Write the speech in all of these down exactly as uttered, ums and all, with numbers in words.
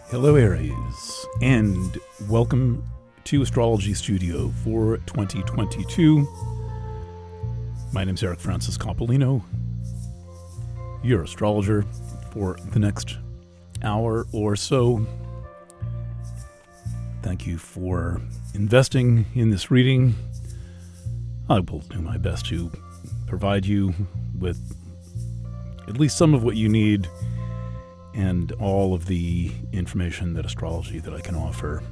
Hello, Aries, and welcome to Astrology Studio for twenty twenty-two. My name is Eric Francis Coppolino, your astrologer for the next hour or so. Thank you for investing in this reading. I will do my best to provide you with at least some of what you need and all of the information that astrology that I can offer.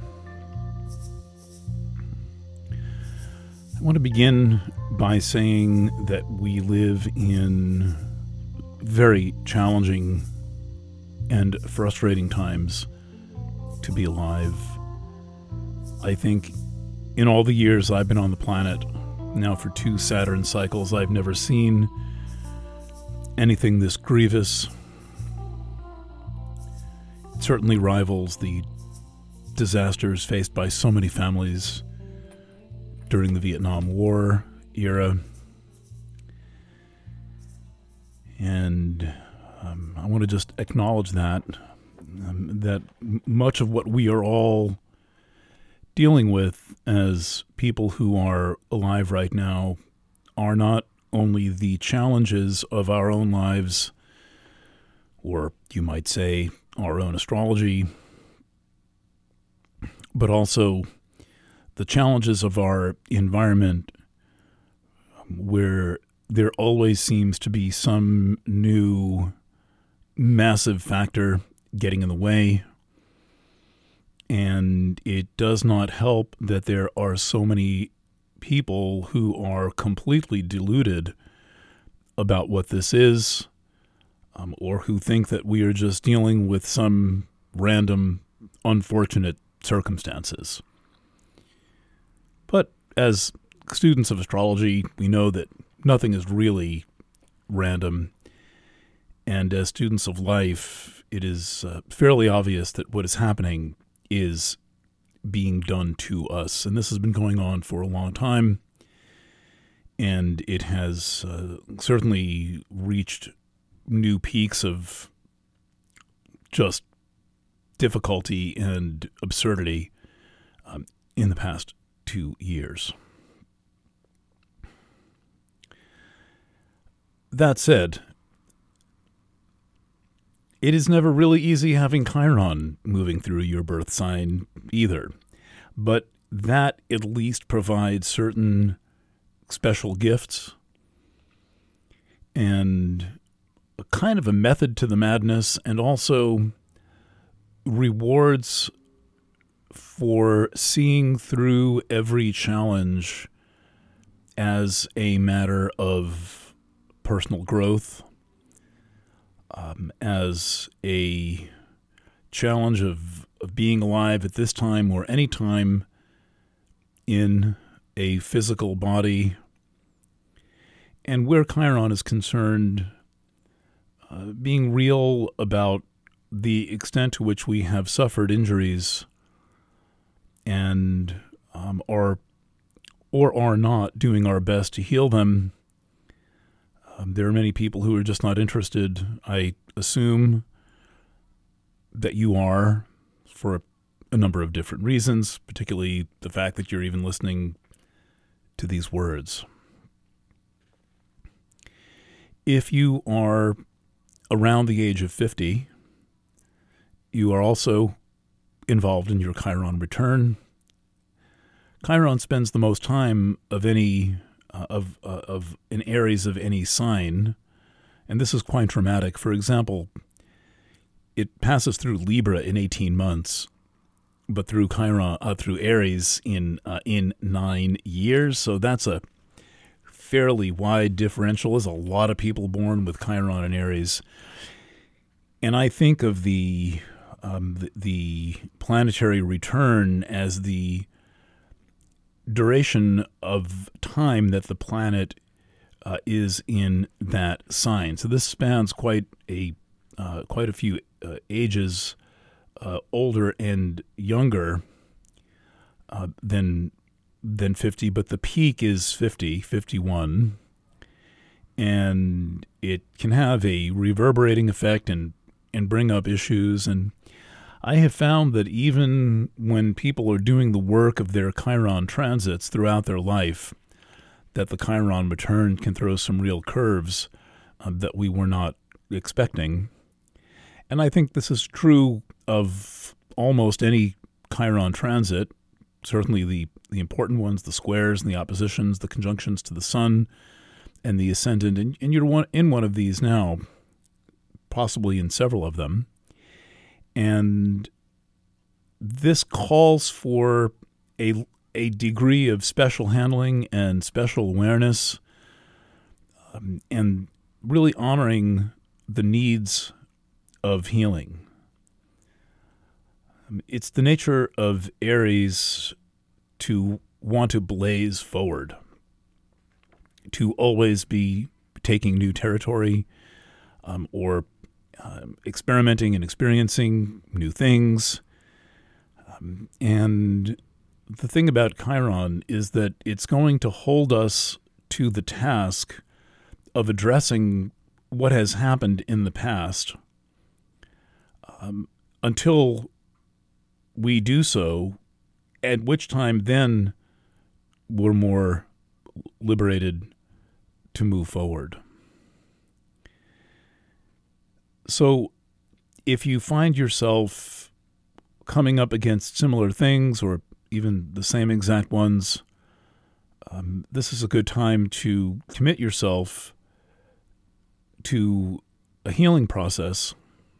I want to begin by saying that we live in very challenging and frustrating times to be alive. I think in all the years I've been on the planet, now for two Saturn cycles, I've never seen anything this grievous. It certainly rivals the disasters faced by so many families during the Vietnam War era. And um, I want to just acknowledge that, um, that much of what we are all dealing with as people who are alive right now are not only the challenges of our own lives, or you might say our own astrology, but also the challenges of our environment, where there always seems to be some new massive factor getting in the way. And it does not help that there are so many people who are completely deluded about what this is, um, or who think that we are just dealing with some random, unfortunate circumstances. But as students of astrology, we know that nothing is really random. And as students of life, it is uh, fairly obvious that what is happening is being done to us. And this has been going on for a long time. And it has uh, certainly reached new peaks of just difficulty and absurdity um, in the past two years. That said, it is never really easy having Chiron moving through your birth sign either, but that at least provides certain special gifts and a kind of a method to the madness, and also rewards for seeing through every challenge as a matter of personal growth, um, as a challenge of, of being alive at this time or any time in a physical body. And where Chiron is concerned, uh, being real about the extent to which we have suffered injuries and um, are or are not doing our best to heal them. Um, there are many people who are just not interested. I assume that you are, for a, a number of different reasons, particularly the fact that you're even listening to these words. If you are around the age of fifty, you are also involved in your Chiron return. Chiron spends the most time of any uh, of uh, of in Aries of any sign, and this is quite dramatic. For example, it passes through Libra in eighteen months, but through Chiron uh, through Aries in uh, in nine years. So that's a fairly wide differential. There's a lot of people born with Chiron and Aries, and I think of the Um, the, the planetary return as the duration of time that the planet uh, is in that sign. So this spans quite a uh, quite a few uh, ages, uh, older and younger uh, than than fifty, but the peak is fifty, fifty-one, and it can have a reverberating effect and and bring up issues. And I have found that even when people are doing the work of their Chiron transits throughout their life, that the Chiron return can throw some real curves uh, that we were not expecting. And I think this is true of almost any Chiron transit, certainly the, the important ones, the squares and the oppositions, the conjunctions to the sun and the ascendant. And, and you're one, in one of these now, possibly in several of them. And this calls for a, a degree of special handling and special awareness, um, and really honoring the needs of healing. Um, it's the nature of Aries to want to blaze forward, to always be taking new territory, um, or Um, experimenting and experiencing new things. Um, and the thing about Chiron is that it's going to hold us to the task of addressing what has happened in the past, um, until we do so, at which time then we're more liberated to move forward. So if you find yourself coming up against similar things or even the same exact ones, um, this is a good time to commit yourself to a healing process.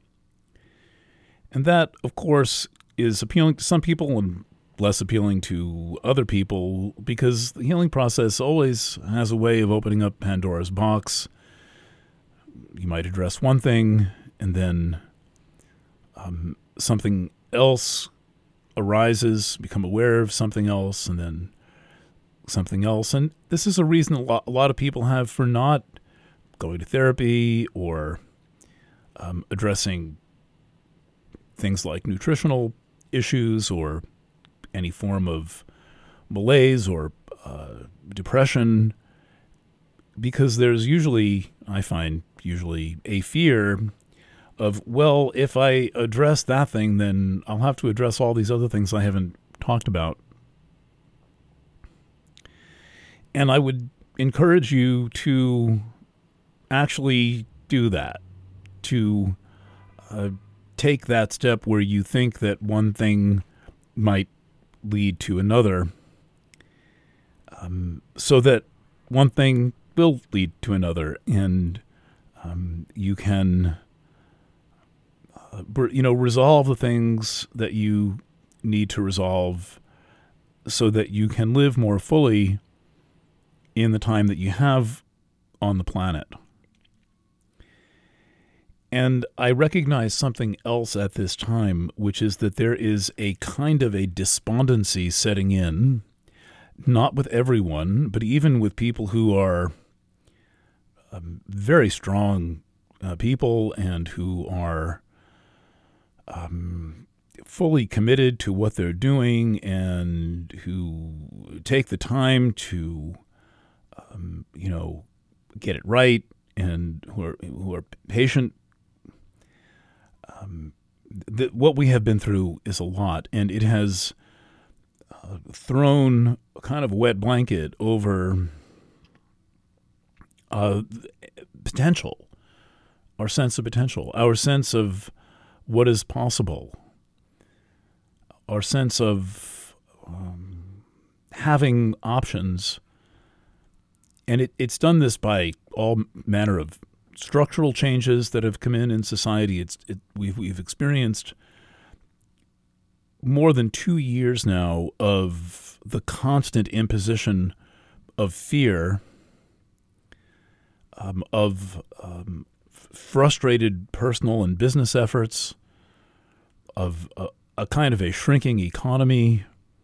And that, of course, is appealing to some people and less appealing to other people, because the healing process always has a way of opening up Pandora's box. You might address one thing, and then um, something else arises, become aware of something else, and then something else. And this is a reason a lot, a lot of people have for not going to therapy or um, addressing things like nutritional issues or any form of malaise or uh, depression, because there's usually, I find, usually a fear of, well, if I address that thing, then I'll have to address all these other things I haven't talked about. And I would encourage you to actually do that, to uh, take that step where you think that one thing might lead to another, um, so that one thing will lead to another, and um, you can, uh, you know, resolve the things that you need to resolve, so that you can live more fully in the time that you have on the planet. And I recognize something else at this time, which is that there is a kind of a despondency setting in, not with everyone, but even with people who are um, very strong uh, people and who are um, fully committed to what they're doing and who take the time to, um, you know, get it right, and who are who are patient. Um, th- what we have been through is a lot, and it has uh, thrown a kind of wet blanket over uh, potential, our sense of potential, our sense of what is possible, our sense of um, having options. And it, it's done this by all manner of structural changes that have come in in society. It's it, we've we've experienced more than two years now of the constant imposition of fear, um, of um, frustrated personal and business efforts, of a, a kind of a shrinking economy,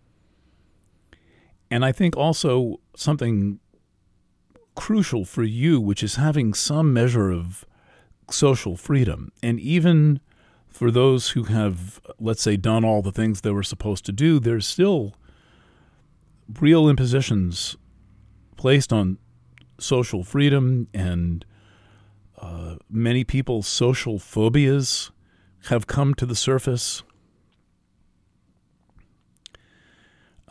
and I think also something crucial for you, which is having some measure of social freedom. And even for those who have, let's say, done all the things they were supposed to do, there's still real impositions placed on social freedom, and uh, many people's social phobias have come to the surface.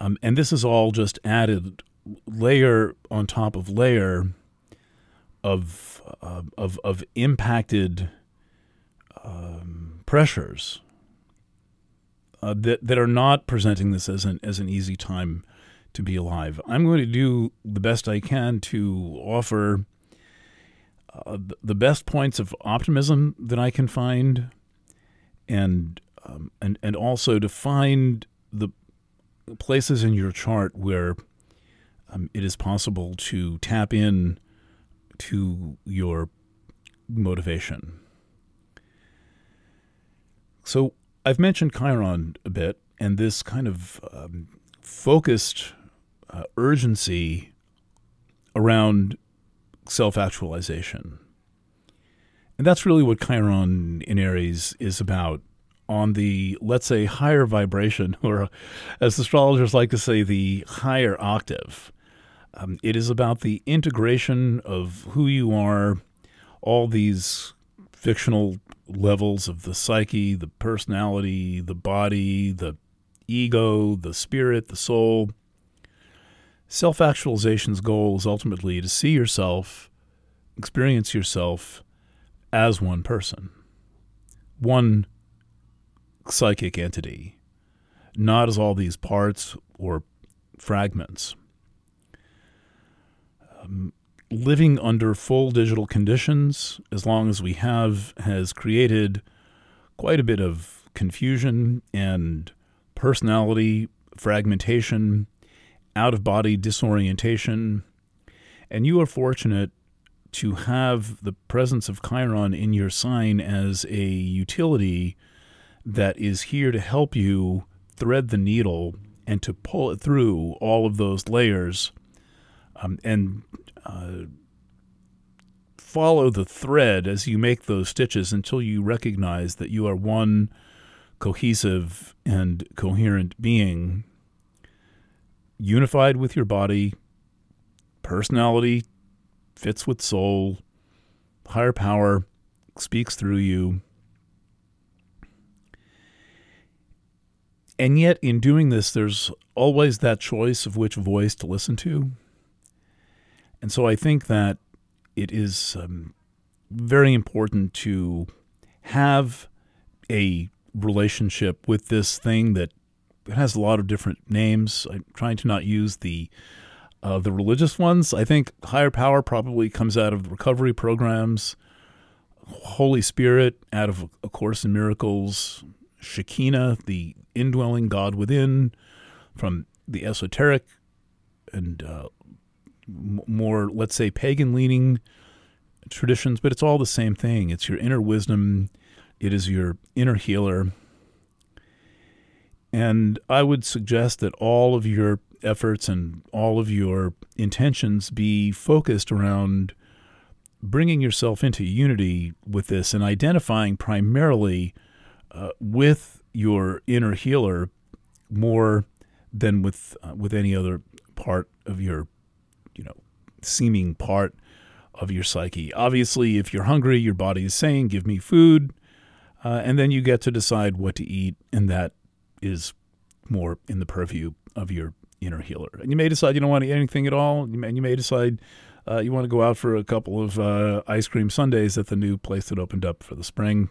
Um, and this is all just added layer on top of layer of uh, of of impacted um, pressures uh, that that are not presenting this as an as an easy time to be alive. I'm going to do the best I can to offer uh, the best points of optimism that I can find, and um, and and also to find the places in your chart where um, it is possible to tap in to your motivation. So I've mentioned Chiron a bit, and this kind of um, focused uh, urgency around self-actualization. And that's really what Chiron in Aries is about on the, let's say, higher vibration, or as astrologers like to say, the higher octave. Um, it is about the integration of who you are, all these fictional levels of the psyche, the personality, the body, the ego, the spirit, the soul. Self-actualization's goal is ultimately to see yourself, experience yourself as one person, one psychic entity, not as all these parts or fragments. Um, living under full digital conditions, as long as we have, has created quite a bit of confusion and personality fragmentation, out-of-body disorientation, and you are fortunate to have the presence of Chiron in your sign as a utility that is here to help you thread the needle and to pull it through all of those layers um, and uh, follow the thread as you make those stitches until you recognize that you are one cohesive and coherent being, unified with your body, personality fits with soul, higher power speaks through you. And yet, in doing this, there's always that choice of which voice to listen to. And so I think that it is um, very important to have a relationship with this thing that has a lot of different names. I'm trying to not use the uh, the religious ones. I think higher power probably comes out of the recovery programs, Holy Spirit out of A Course in Miracles, Shekinah, the indwelling God within, from the esoteric and uh, m- more, let's say, pagan-leaning traditions, but it's all the same thing. It's your inner wisdom. It is your inner healer. And I would suggest that all of your efforts and all of your intentions be focused around bringing yourself into unity with this and identifying primarily uh, with your inner healer more than with uh, with any other part of your, you know, seeming part of your psyche. Obviously, if you're hungry, your body is saying, give me food, uh, and then you get to decide what to eat, and that is more in the purview of your inner healer. And you may decide you don't want to eat anything at all, and you may decide uh, you want to go out for a couple of uh, ice cream sundaes at the new place that opened up for the spring.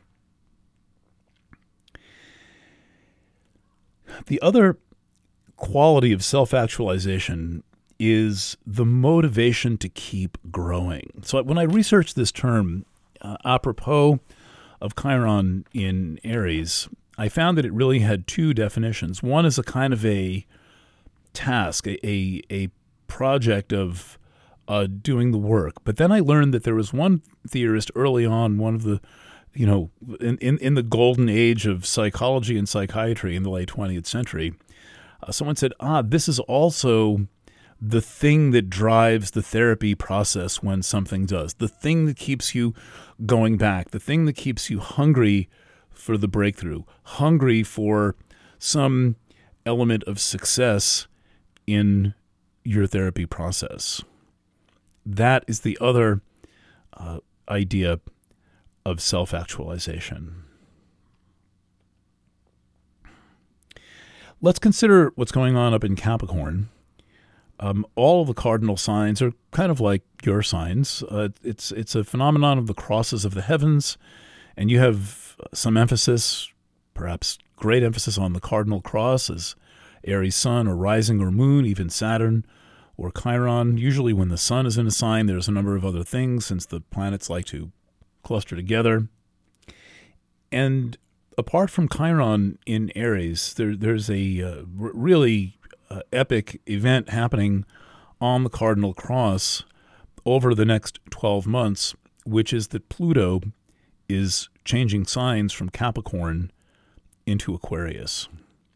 The other quality of self-actualization is the motivation to keep growing. So when I researched this term, uh, apropos of Chiron in Aries, I found that it really had two definitions. One is a kind of a task, a a, a project of uh, doing the work. But then I learned that there was one theorist early on, one of the you know, in, in, in the golden age of psychology and psychiatry in the late twentieth century, uh, someone said, ah, this is also the thing that drives the therapy process when something does, the thing that keeps you going back, the thing that keeps you hungry for the breakthrough, hungry for some element of success in your therapy process. That is the other uh, idea of self-actualization. let's consider what's going on up in Capricorn. Um, all of the cardinal signs are kind of like your signs. Uh, it's it's a phenomenon of the crosses of the heavens, and you have some emphasis, perhaps great emphasis, on the cardinal cross as Aries sun or rising or moon, even Saturn or Chiron. Usually when the sun is in a sign, there's a number of other things since the planets like to cluster together. And apart from Chiron in Aries, there, there's a uh, r- really uh, epic event happening on the cardinal cross over the next twelve months, which is that Pluto is changing signs from Capricorn into Aquarius.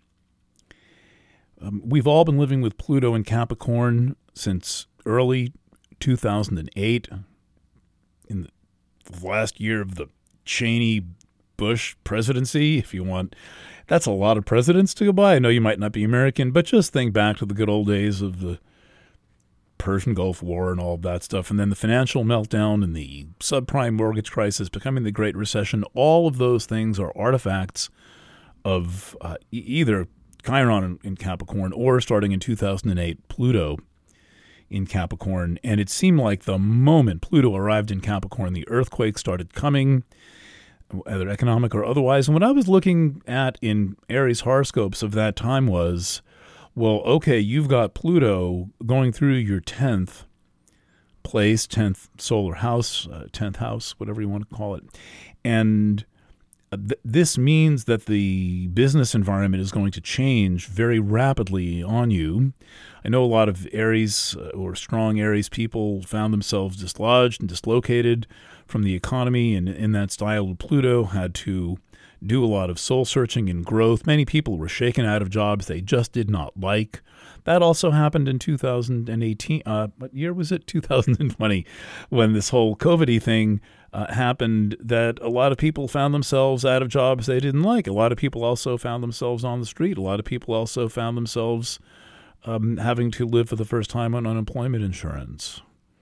Um, we've all been living with Pluto in Capricorn since early two thousand eight, in the last year of the Cheney-Bush presidency, if you want. That's a lot of presidents to go by. I know you might not be American, but just think back to the good old days of the Persian Gulf War and all of that stuff, and then the financial meltdown and the subprime mortgage crisis becoming the Great Recession. All of those things are artifacts of uh, e- either Chiron in, in Capricorn or, starting in two thousand eight, Pluto in Capricorn. And it seemed like the moment Pluto arrived in Capricorn, the earthquakes started coming, either economic or otherwise. And what I was looking at in Aries horoscopes of that time was, well, okay, you've got Pluto going through your tenth place, tenth solar house, uh, tenth house, whatever you want to call it. And th- this means that the business environment is going to change very rapidly on you. I know a lot of Aries uh, or strong Aries people found themselves dislodged and dislocated from the economy, and in that style, Pluto had to do a lot of soul searching and growth. Many people were shaken out of jobs they just did not like. That also happened in two thousand eighteen. Uh, what year was it? two thousand twenty, when this whole COVID-y thing uh, happened, that a lot of people found themselves out of jobs they didn't like. A lot of people also found themselves on the street. A lot of people also found themselves um, having to live for the first time on unemployment insurance.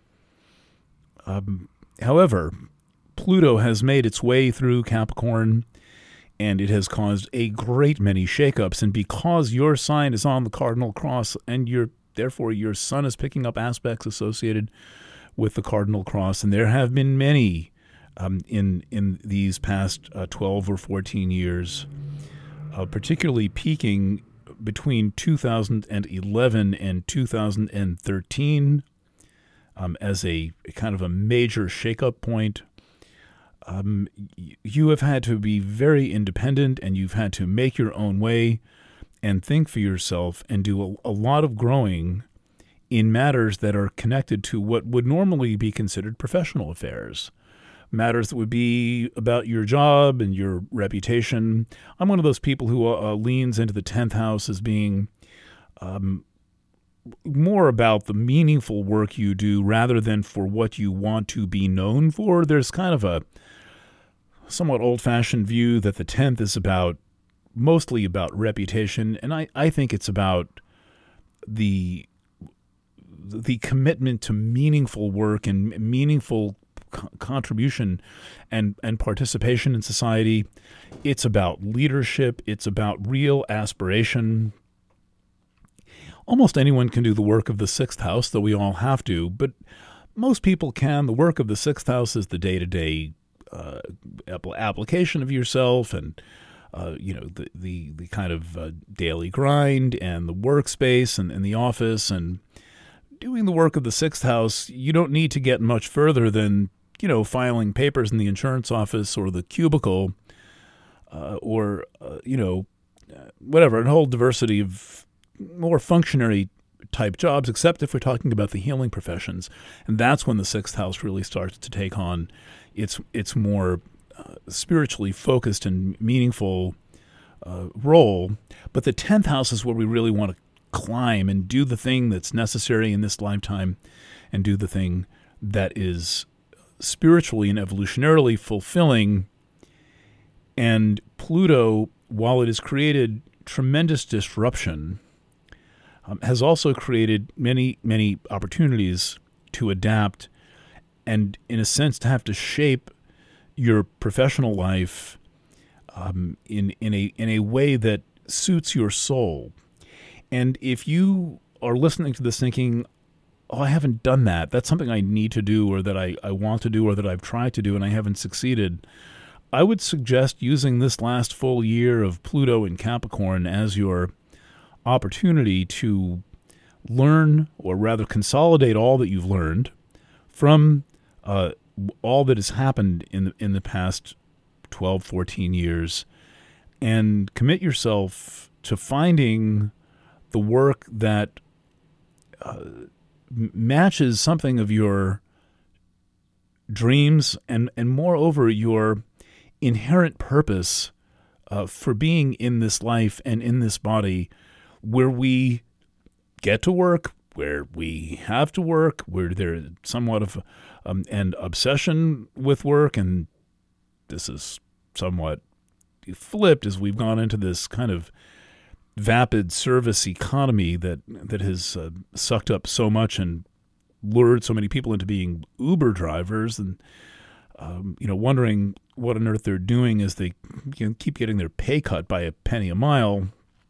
Um, however, Pluto has made its way through Capricorn, and it has caused a great many shakeups. And because your sign is on the cardinal cross, and your therefore your sun is picking up aspects associated with the cardinal cross, and there have been many um, in in these past uh, twelve or fourteen years, uh, particularly peaking between two thousand eleven and two thousand thirteen um, as a, a kind of a major shakeup point. Um, you have had to be very independent, and you've had to make your own way and think for yourself and do a, a lot of growing in matters that are connected to what would normally be considered professional affairs, matters that would be about your job and your reputation. I'm one of those people who uh, leans into the tenth house as being um, more about the meaningful work you do rather than for what you want to be known for. There's kind of a somewhat old-fashioned view that the tenth is about, mostly about reputation, and I, I think it's about the the commitment to meaningful work and meaningful co- contribution and, and participation in society. It's about leadership. It's about real aspiration. Almost anyone can do the work of the sixth house, though we all have to, but most people can. The work of the sixth house is the day-to-day uh, application of yourself, and uh, you know the, the the kind of uh, daily grind and the workspace and, and the office. And doing the work of the sixth house, you don't need to get much further than, you know, filing papers in the insurance office or the cubicle, uh, or uh, you know, whatever, a whole diversity of more functionary type jobs, except if we're talking about the healing professions. And that's when the sixth house really starts to take on its its more uh, spiritually focused and meaningful uh, role. But the tenth house is where we really want to climb and do the thing that's necessary in this lifetime, and do the thing that is spiritually and evolutionarily fulfilling. And Pluto, while it has created tremendous disruption, um, has also created many, many opportunities to adapt and, in a sense, to have to shape your professional life um, in in a in a way that suits your soul. And if you are listening to this thinking, oh, I haven't done that, that's something I need to do or that I, I want to do or that I've tried to do and I haven't succeeded, I would suggest using this last full year of Pluto in Capricorn as your opportunity to learn, or rather consolidate all that you've learned from uh, all that has happened in the, in the past twelve, fourteen years, and commit yourself to finding the work that uh, matches something of your dreams and, and moreover, your inherent purpose uh, for being in this life and in this body, where we get to work, where we have to work, where there's somewhat of um, an obsession with work, and this is somewhat flipped as we've gone into this kind of vapid service economy that that has uh, sucked up so much and lured so many people into being Uber drivers, and um, you know, wondering what on earth they're doing as they, you know, keep getting their pay cut by a penny a mile.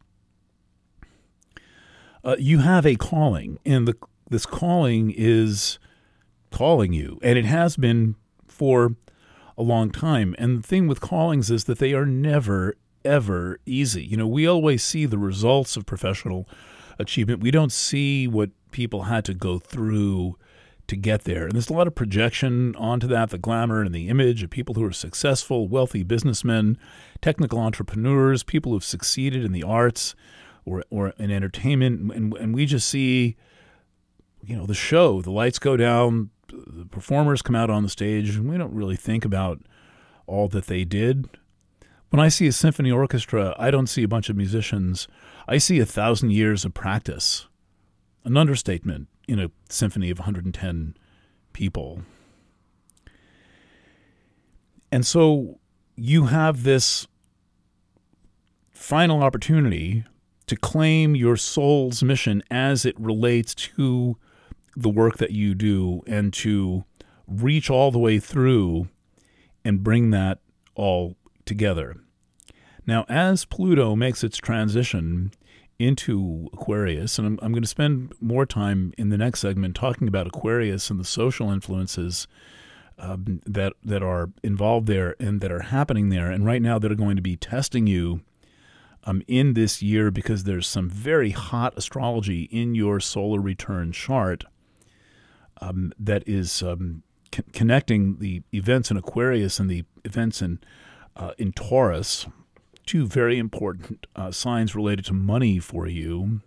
Uh, you have a calling, and the, this calling is calling you, and it has been for a long time. And the thing with callings is that they are never, ever easy. You know, we always see the results of professional achievement. We don't see what people had to go through to get there. And there's a lot of projection onto that, the glamour and the image of people who are successful, wealthy businessmen, technical entrepreneurs, people who have succeeded in the arts or or in entertainment. And, and we just see, you know, the show, the lights go down, the performers come out on the stage, and we don't really think about all that they did. When I see a symphony orchestra, I don't see a bunch of musicians. I see a thousand years of practice, an understatement in a symphony of one hundred ten people. And so you have this final opportunity to claim your soul's mission as it relates to the work that you do, and to reach all the way through and bring that all together. Now, as Pluto makes its transition into Aquarius, and I'm, I'm going to spend more time in the next segment talking about Aquarius and the social influences um, that that are involved there and that are happening there, and right now that are going to be testing you um, in this year, because there's some very hot astrology in your solar return chart um, that is um, c- connecting the events in Aquarius and the events in uh, in Taurus. Two very important uh, signs related to money for you.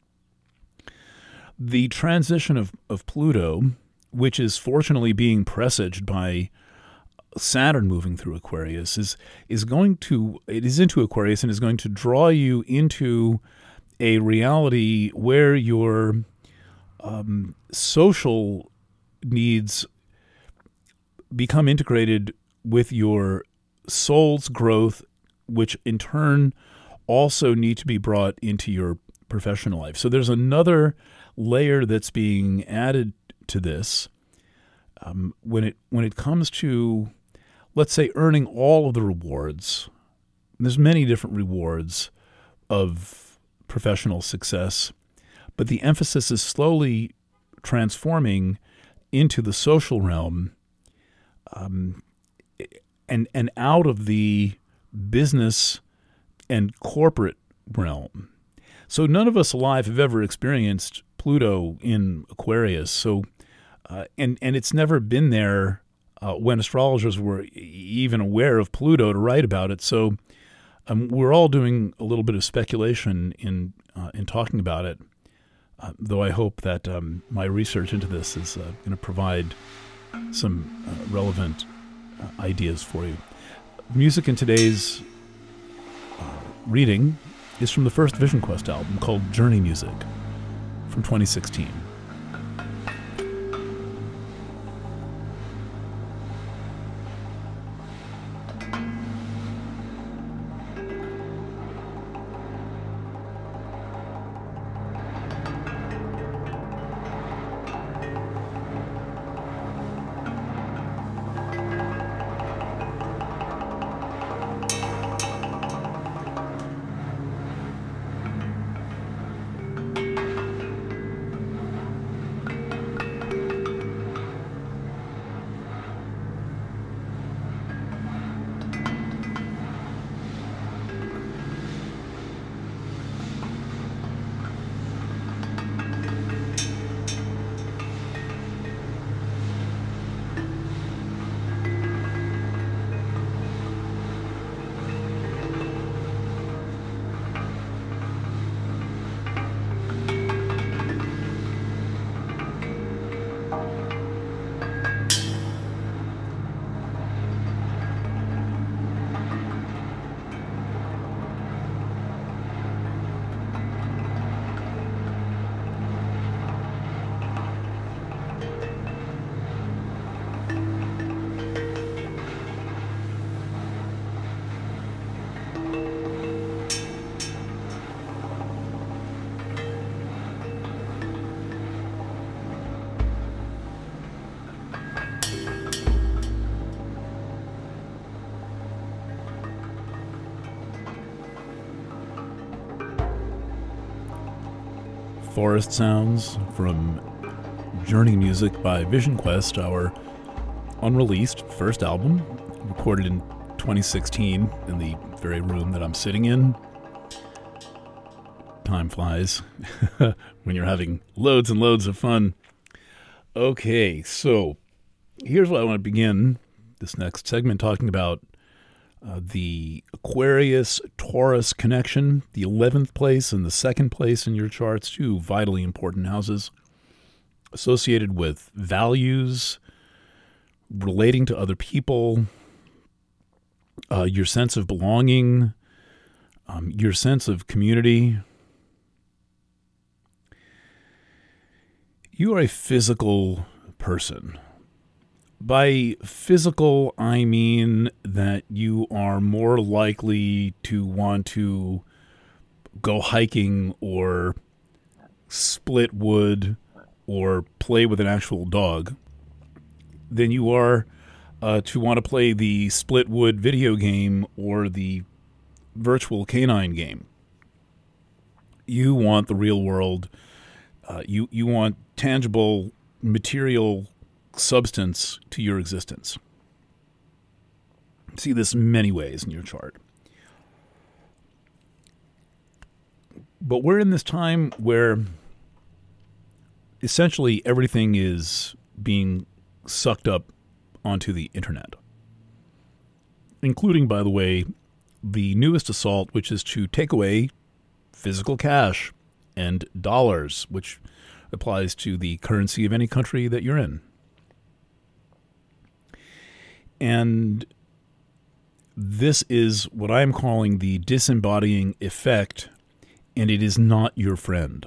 The transition of, of Pluto, which is fortunately being presaged by Saturn moving through Aquarius, is is going to, it is into Aquarius and is going to draw you into a reality where your um, social needs become integrated with your soul's growth, which in turn also need to be brought into your professional life. So there's another layer that's being added to this um, when it when it comes to, let's say, earning all of the rewards. There's many different rewards of professional success, but the emphasis is slowly transforming into the social realm um, and and out of the business and corporate realm. So none of us alive have ever experienced Pluto in Aquarius. So, uh, and and it's never been there uh, when astrologers were even aware of Pluto to write about it. So, um, we're all doing a little bit of speculation in uh, in talking about it. Uh, though I hope that um, my research into this is uh, going to provide some uh, relevant uh, ideas for you. Music in today's uh, reading is from the first Vision Quest album called Journey Music from twenty sixteen. Forest sounds from Journey music by Vision Quest, our unreleased first album, recorded in twenty sixteen in the very room that I'm sitting in. Time flies when you're having loads and loads of fun. Okay, so here's what I want to begin this next segment talking about. Uh, the Aquarius-Taurus connection, the eleventh place and the second place in your charts, two vitally important houses associated with values, relating to other people, uh, your sense of belonging, um, your sense of community. You are a physical person. By physical, I mean that you are more likely to want to go hiking or split wood or play with an actual dog than you are uh, to want to play the split wood video game or the virtual canine game. You want the real world. Uh, you, you want tangible, material substance to your existence. See this in many ways in your chart. But we're in this time where essentially everything is being sucked up onto the internet, including, by the way, the newest assault, which is to take away physical cash and dollars, which applies to the currency of any country that you're in. And this is what I'm calling the disembodying effect, and it is not your friend.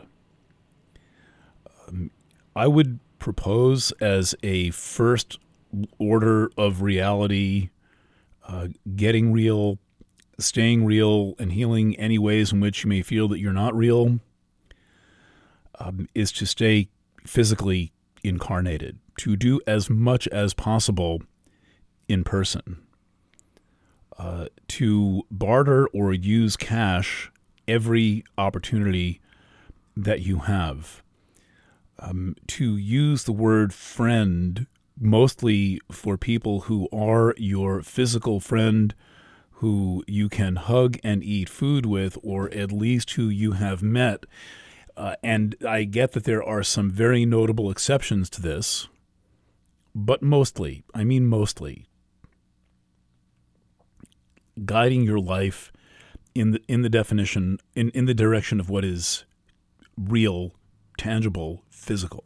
Um, I would propose as a first order of reality, uh, getting real, staying real, and healing any ways in which you may feel that you're not real, um, is to stay physically incarnated, to do as much as possible in person, uh, to barter or use cash every opportunity that you have, um, to use the word friend mostly for people who are your physical friend, who you can hug and eat food with, or at least who you have met. Uh, and I get that there are some very notable exceptions to this, but mostly, I mean mostly, guiding your life in the in the definition, in, in the direction of what is real, tangible, physical.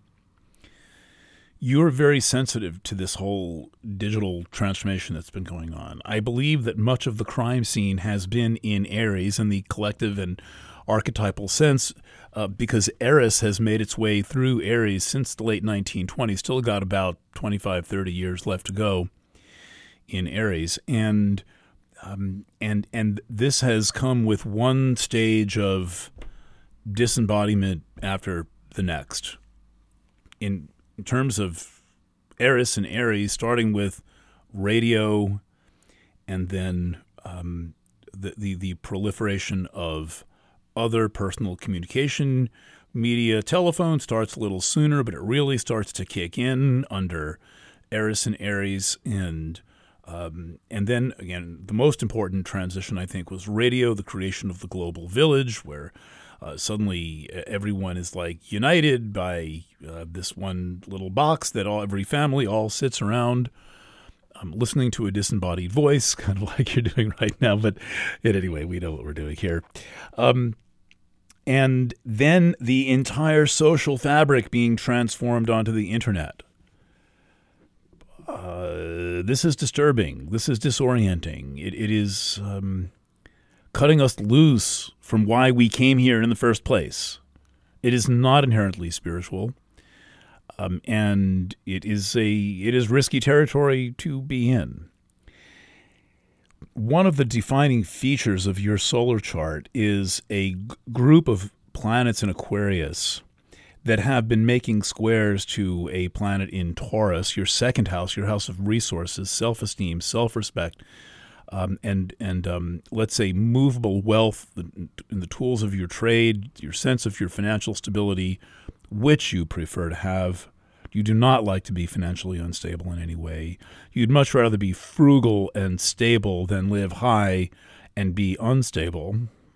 You're very sensitive to this whole digital transformation that's been going on. I believe that much of the crime scene has been in Aries in the collective and archetypal sense, uh, because Eris has made its way through Aries since the late nineteen twenties, still got about twenty-five, thirty years left to go in Aries. And Um, and and this has come with one stage of disembodiment after the next. In, in terms of Eris and Aries, starting with radio, and then um, the, the the proliferation of other personal communication media. Telephone starts a little sooner, but it really starts to kick in under Eris and Aries, and Um, and then, again, the most important transition, I think, was radio, the creation of the global village, where uh, suddenly everyone is, like, united by uh, this one little box that all every family all sits around um, listening to a disembodied voice, kind of like you're doing right now. But anyway, we know what we're doing here. Um, and then the entire social fabric being transformed onto the internet. Uh, this is disturbing. This is disorienting. It, it is um, cutting us loose from why we came here in the first place. It is not inherently spiritual, um, and it is a it is risky territory to be in. One of the defining features of your solar chart is a g- group of planets in Aquarius that have been making squares to a planet in Taurus, your second house, your house of resources, self-esteem, self-respect, um, and and um, let's say movable wealth in the tools of your trade, your sense of your financial stability, which you prefer to have. You do not like to be financially unstable in any way. You'd much rather be frugal and stable than live high and be unstable.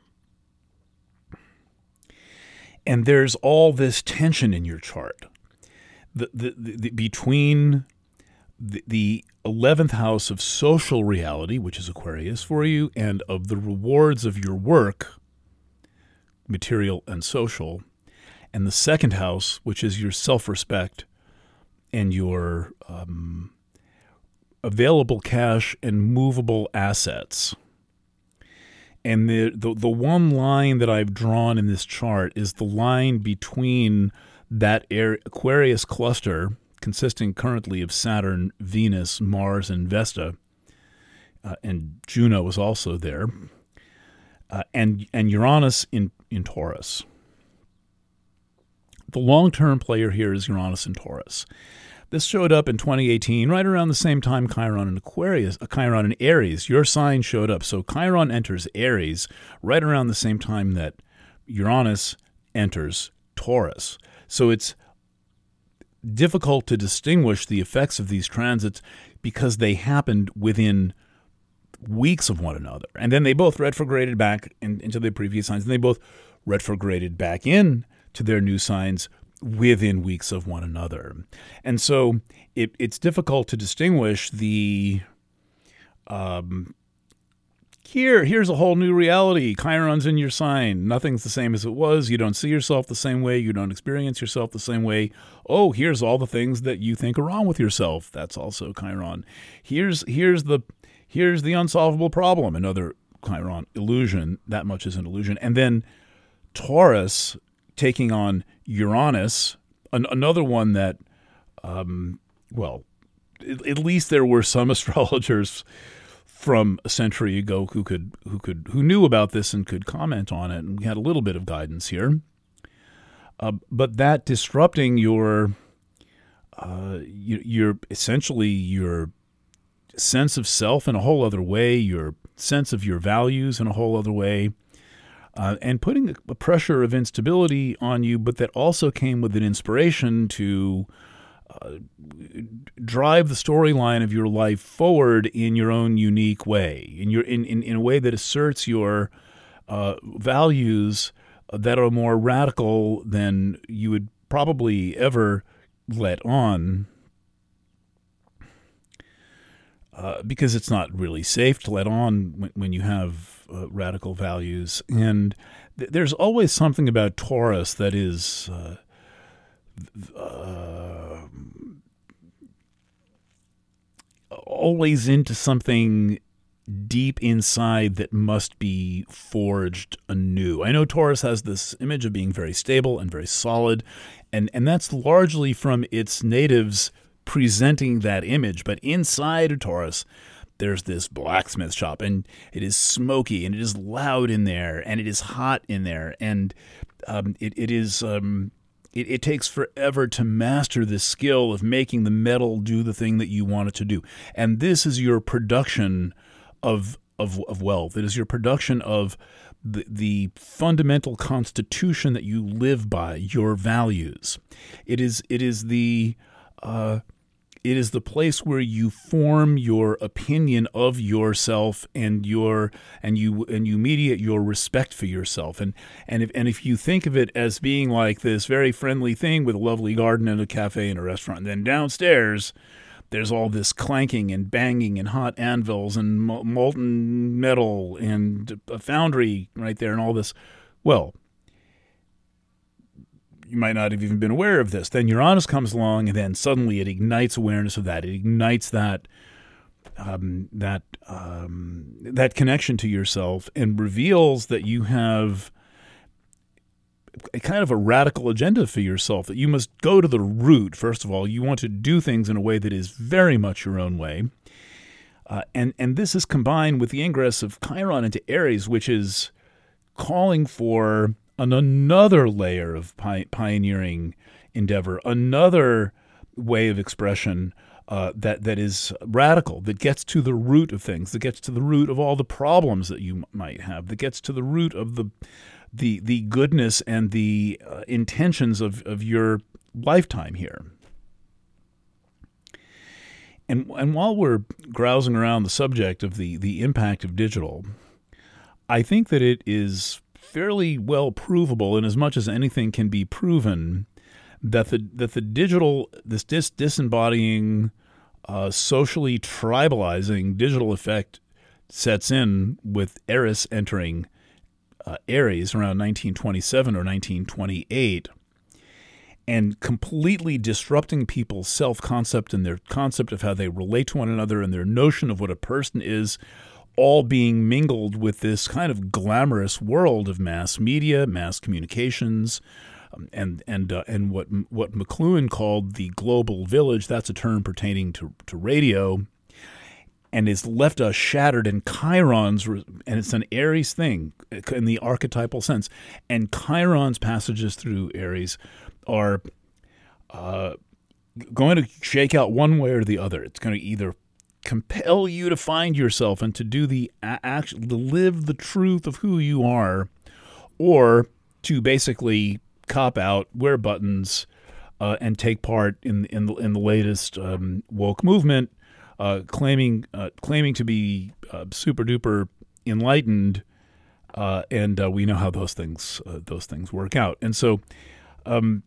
And there's all this tension in your chart the, the, the, the, between the, the eleventh house of social reality, which is Aquarius for you, and of the rewards of your work, material and social, and the second house, which is your self-respect and your um, available cash and movable assets. And the, the the one line that I've drawn in this chart is the line between that Air, Aquarius cluster, consisting currently of Saturn, Venus, Mars, and Vesta, uh, and Juno is also there, uh, and and Uranus in, in Taurus. The long-term player here is Uranus in Taurus. This showed up in twenty eighteen, right around the same time Chiron in Aquarius, uh, Chiron in Aries. Your sign showed up. So Chiron enters Aries right around the same time that Uranus enters Taurus. So it's difficult to distinguish the effects of these transits because they happened within weeks of one another. And then they both retrograded back in, into their previous signs, and they both retrograded back in to their new signs within weeks of one another. And so it, it's difficult to distinguish the um, here, here's a whole new reality. Chiron's in your sign. Nothing's the same as it was. You don't see yourself the same way. You don't experience yourself the same way. Oh, here's all the things that you think are wrong with yourself. That's also Chiron. Here's here's the here's the unsolvable problem. Another Chiron illusion. That much is an illusion. And then Taurus taking on Uranus, an, another one that, um, well, at, at least there were some astrologers from a century ago who could who could who knew about this and could comment on it, and we had a little bit of guidance here. Uh, but that disrupting your, uh, your, your essentially your sense of self in a whole other way, your sense of your values in a whole other way. Uh, and putting a, a pressure of instability on you, but that also came with an inspiration to uh, drive the storyline of your life forward in your own unique way, in your in, in, in a way that asserts your uh, values that are more radical than you would probably ever let on. Uh, because it's not really safe to let on when, when you have uh, radical values. And th- there's always something about Taurus that is uh, uh, always into something deep inside that must be forged anew. I know Taurus has this image of being very stable and very solid, and, and that's largely from its natives presenting that image. But inside of Taurus, there's this blacksmith shop, and it is smoky, and it is loud in there, and it is hot in there, and um, it, it is um, it, it takes forever to master the skill of making the metal do the thing that you want it to do. And this is your production of of, of wealth. It is your production of the, the fundamental constitution that you live by, your values. It is it is the uh, It is the place where you form your opinion of yourself and your and you and you mediate your respect for yourself. And and if and if you think of it as being like this very friendly thing with a lovely garden and a cafe and a restaurant, and then downstairs there's all this clanking and banging and hot anvils and molten metal and a foundry right there and all this. Well, you might not have even been aware of this. Then Uranus comes along, and then suddenly it ignites awareness of that. It ignites that um, that um, that connection to yourself, and reveals that you have a kind of a radical agenda for yourself, that you must go to the root. First of all, you want to do things in a way that is very much your own way. Uh, and, and this is combined with the ingress of Chiron into Aries, which is calling for an, another layer of pi- pioneering endeavor, another way of expression, uh, that that is radical, that gets to the root of things, that gets to the root of all the problems that you m- might have, that gets to the root of the the the goodness and the uh, intentions of, of your lifetime here. And and while we're grousing around the subject of the, the impact of digital, I think that it is fairly well provable, in as much as anything can be proven, that the that the digital, this dis, disembodying, uh, socially tribalizing digital effect sets in with Eris entering uh, Aries around nineteen twenty-seven or nineteen twenty-eight, and completely disrupting people's self-concept and their concept of how they relate to one another and their notion of what a person is, all being mingled with this kind of glamorous world of mass media, mass communications, um, and and uh, and what what McLuhan called the global village. That's a term pertaining to to radio, and it's left us shattered. And Chiron's, and it's an Aries thing in the archetypal sense, and Chiron's passages through Aries are uh, going to shake out one way or the other. It's going to either compel you to find yourself and to do the action, to live the truth of who you are, or to basically cop out, wear buttons, uh, and take part in in the, in the latest um, woke movement, uh, claiming uh, claiming to be uh, super duper enlightened, uh, and uh, we know how those things uh, those things work out. And so, um,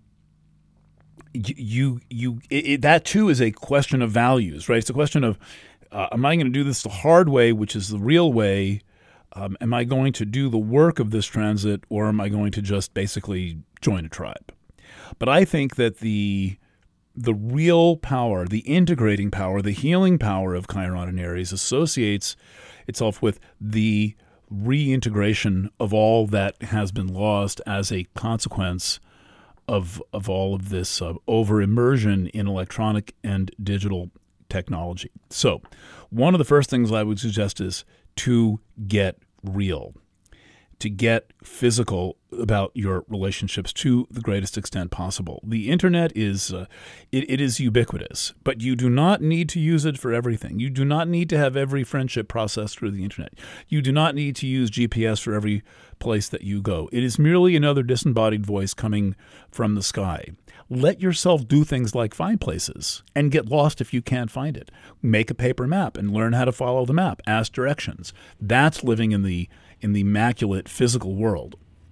You, you, it, it, that too is a question of values, right? It's a question of, uh, am I going to do this the hard way, which is the real way? Um, am I going to do the work of this transit, or am I going to just basically join a tribe? But I think that the the real power, the integrating power, the healing power of Chiron and Aries associates itself with the reintegration of all that has been lost as a consequence of of all of this uh, over-immersion in electronic and digital technology. So one of the first things I would suggest is to get real, to get physical about your relationships to the greatest extent possible. The internet is uh, it, it is ubiquitous, but you do not need to use it for everything. You do not need to have every friendship processed through the internet. You do not need to use G P S for every place that you go. It is merely another disembodied voice coming from the sky. Let yourself do things like find places and get lost if you can't find it. Make a paper map and learn how to follow the map. Ask directions. That's living in the in the immaculate physical world.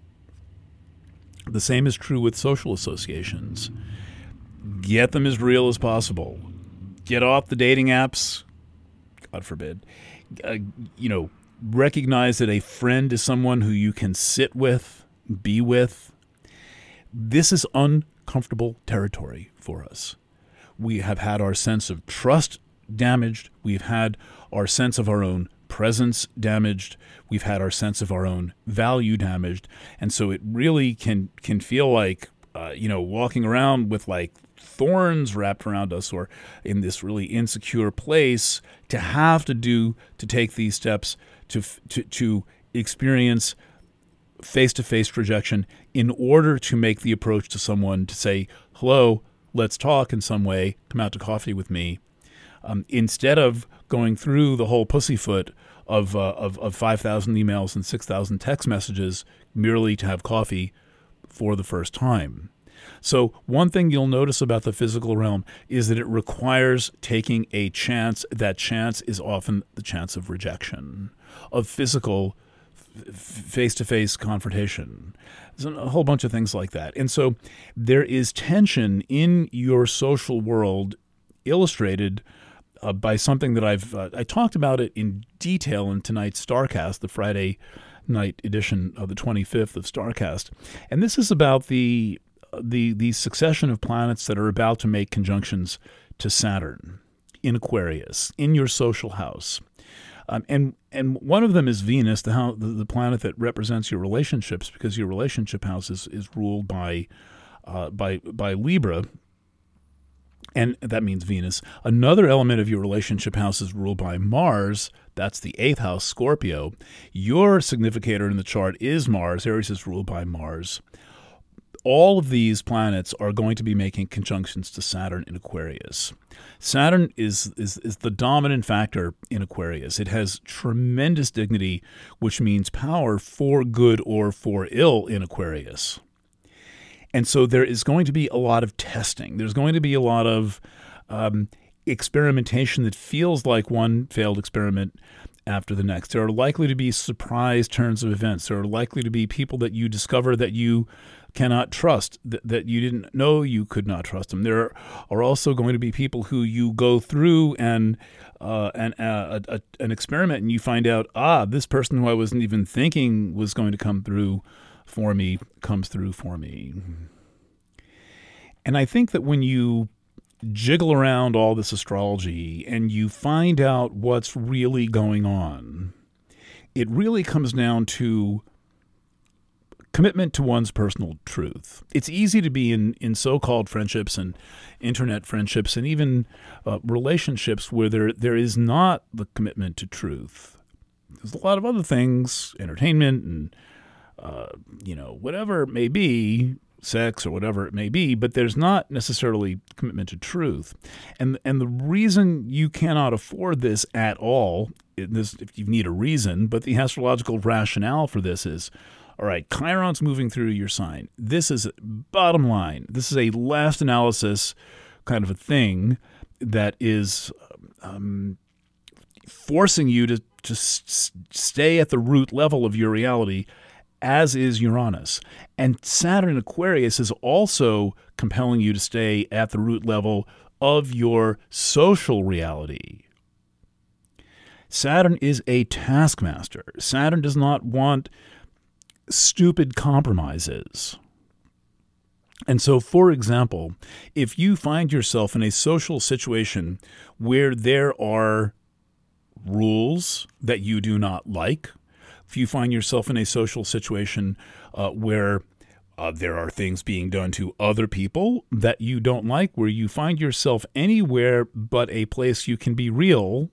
The same is true with social associations. Get them as real as possible. Get off the dating apps. God forbid. Uh, you know, recognize that a friend is someone who you can sit with, be with. This is uncomfortable territory for us. We have had our sense of trust damaged. We've had our sense of our own presence damaged. We've had our sense of our own value damaged. And so it really can can feel like, uh, you know, walking around with like thorns wrapped around us, or in this really insecure place, to have to do, to take these steps to to, to experience face-to-face rejection in order to make the approach to someone to say, hello, let's talk in some way, come out to coffee with me, um, instead of going through the whole pussyfoot of, uh, of, of five thousand emails and six thousand text messages merely to have coffee for the first time. So one thing you'll notice about the physical realm is that it requires taking a chance. That chance is often the chance of rejection, of physical face-to-face confrontation. There's a whole bunch of things like that. And so there is tension in your social world illustrated uh, by something that I've uh, I talked about it in detail in tonight's Starcast, the Friday night edition of the twenty-fifth of Starcast. And this is about the the the succession of planets that are about to make conjunctions to Saturn in Aquarius, in your social house. Um, and and one of them is Venus, the, how, the the planet that represents your relationships, because your relationship house is, is ruled by uh, by by Libra, and that means Venus. Another element of your relationship house is ruled by Mars. That's the eighth house, Scorpio. Your significator in the chart is Mars. Aries is ruled by Mars. all of these planets are going to be making conjunctions to Saturn in Aquarius. Saturn is, is, is the dominant factor in Aquarius. It has tremendous dignity, which means power for good or for ill in Aquarius. And so there is going to be a lot of testing. There's going to be a lot of um, experimentation that feels like one failed experiment after the next. There are likely to be surprise turns of events. There are likely to be people that you discover that you cannot trust, that, that you didn't know you could not trust them. There are also going to be people who you go through and uh, an, uh, a, a, an experiment and you find out, ah, this person who I wasn't even thinking was going to come through for me comes through for me. And I think that when you jiggle around all this astrology and you find out what's really going on, it really comes down to commitment to one's personal truth. It's easy to be in, in so-called friendships and internet friendships and even uh, relationships where there there is not the commitment to truth. There's a lot of other things, entertainment and uh, you know, whatever it may be, sex or whatever it may be, but there's not necessarily commitment to truth. And and the reason you cannot afford this at all, this if you need a reason, but the astrological rationale for this is, all right, Chiron's moving through your sign. This is bottom line. This is a last analysis kind of a thing that is um, forcing you to just stay at the root level of your reality, as is Uranus. And Saturn in Aquarius is also compelling you to stay at the root level of your social reality. Saturn is a taskmaster. Saturn does not want stupid compromises. And so, for example, if you find yourself in a social situation where there are rules that you do not like, if you find yourself in a social situation uh, where uh, there are things being done to other people that you don't like, where you find yourself anywhere but a place you can be real,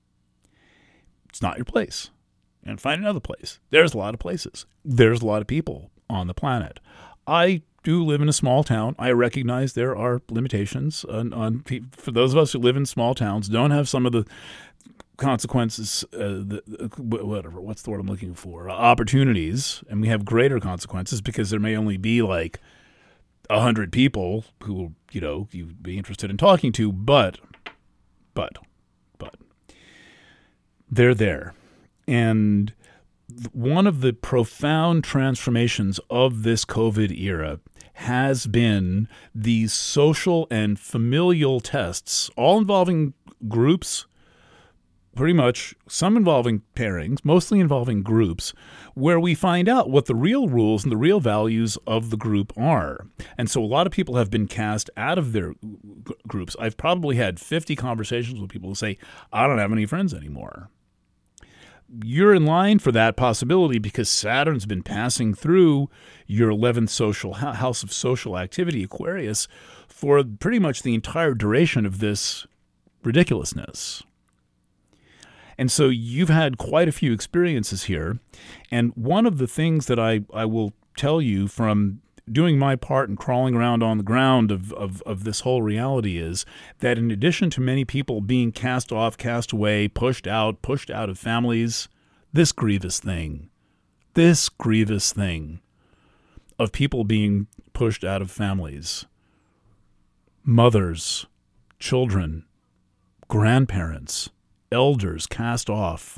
it's not your place. And find another place. There's a lot of places. There's a lot of people on the planet. I do live in a small town. I recognize there are limitations on, on people. For those of us who live in small towns, don't have some of the consequences, uh, the, whatever, what's the word I'm looking for, uh, opportunities, and we have greater consequences because there may only be like a hundred people who, you know, you'd be interested in talking to, but, but, but, they're there. And one of the profound transformations of this COVID era has been these social and familial tests, all involving groups, pretty much, some involving pairings, mostly involving groups, where we find out what the real rules and the real values of the group are. And so a lot of people have been cast out of their g- groups. I've probably had fifty conversations with people who say, I don't have any friends anymore. You're in line for that possibility because Saturn's been passing through your eleventh social house of social activity, Aquarius, for pretty much the entire duration of this ridiculousness. And so you've had quite a few experiences here. And one of the things that I, I will tell you from doing my part and crawling around on the ground of, of, of this whole reality is that in addition to many people being cast off, cast away, pushed out, pushed out of families, this grievous thing, this grievous thing of people being pushed out of families, mothers, children, grandparents, elders cast off.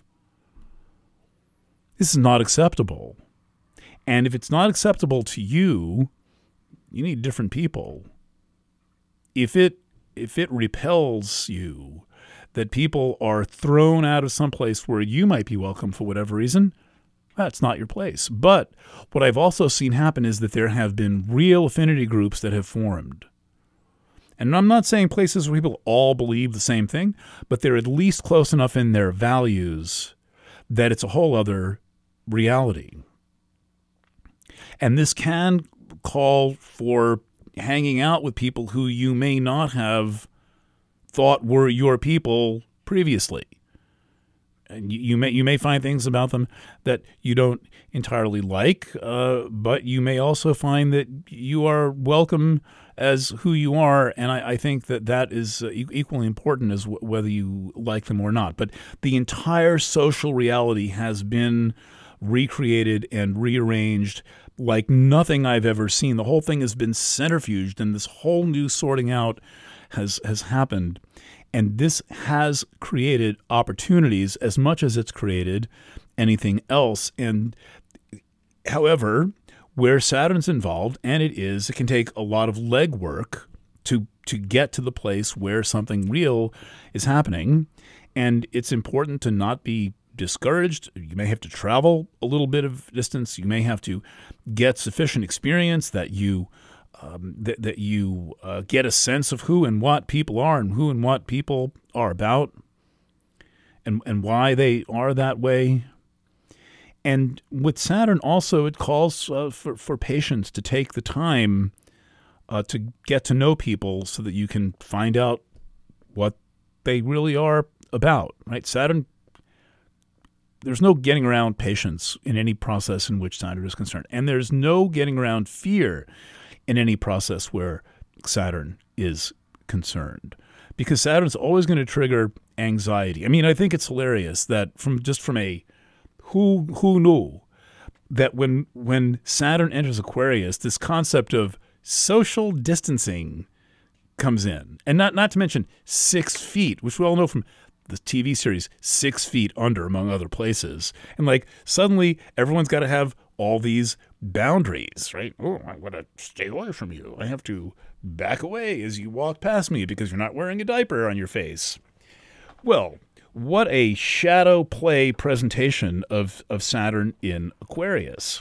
This is not acceptable. And if it's not acceptable to you, you need different people. If it if it repels you that people are thrown out of some place where you might be welcome for whatever reason, that's not your place. But what I've also seen happen is that there have been real affinity groups that have formed. And I'm not saying places where people all believe the same thing, but they're at least close enough in their values that it's a whole other reality. And this can call for hanging out with people who you may not have thought were your people previously. And you, you may you may find things about them that you don't entirely like, uh, but you may also find that you are welcome as who you are, and I, I think that that is uh, e- equally important as w- whether you like them or not. But the entire social reality has been recreated and rearranged like nothing I've ever seen. The whole thing has been centrifuged, and this whole new sorting out has has happened. And this has created opportunities as much as it's created anything else. And however, where Saturn's involved, and it is, it can take a lot of legwork to to get to the place where something real is happening. And it's important to not be discouraged. You may have to travel a little bit of distance. You may have to get sufficient experience that you um, that, that you uh, get a sense of who and what people are and who and what people are about and and why they are that way. And with Saturn also, it calls uh, for, for patience, to take the time uh, to get to know people so that you can find out what they really are about, right? Saturn, there's no getting around patience in any process in which Saturn is concerned. And there's no getting around fear in any process where Saturn is concerned. Because Saturn's always going to trigger anxiety. I mean, I think it's hilarious that from just from a Who who knew that when when Saturn enters Aquarius, this concept of social distancing comes in, and not not to mention six feet, which we all know from the T V series Six Feet Under, among other places. And like suddenly, everyone's got to have all these boundaries, right? Oh, I want to stay away from you. I have to back away as you walk past me because you're not wearing a diaper on your face. Well, what a shadow play presentation of, of Saturn in Aquarius,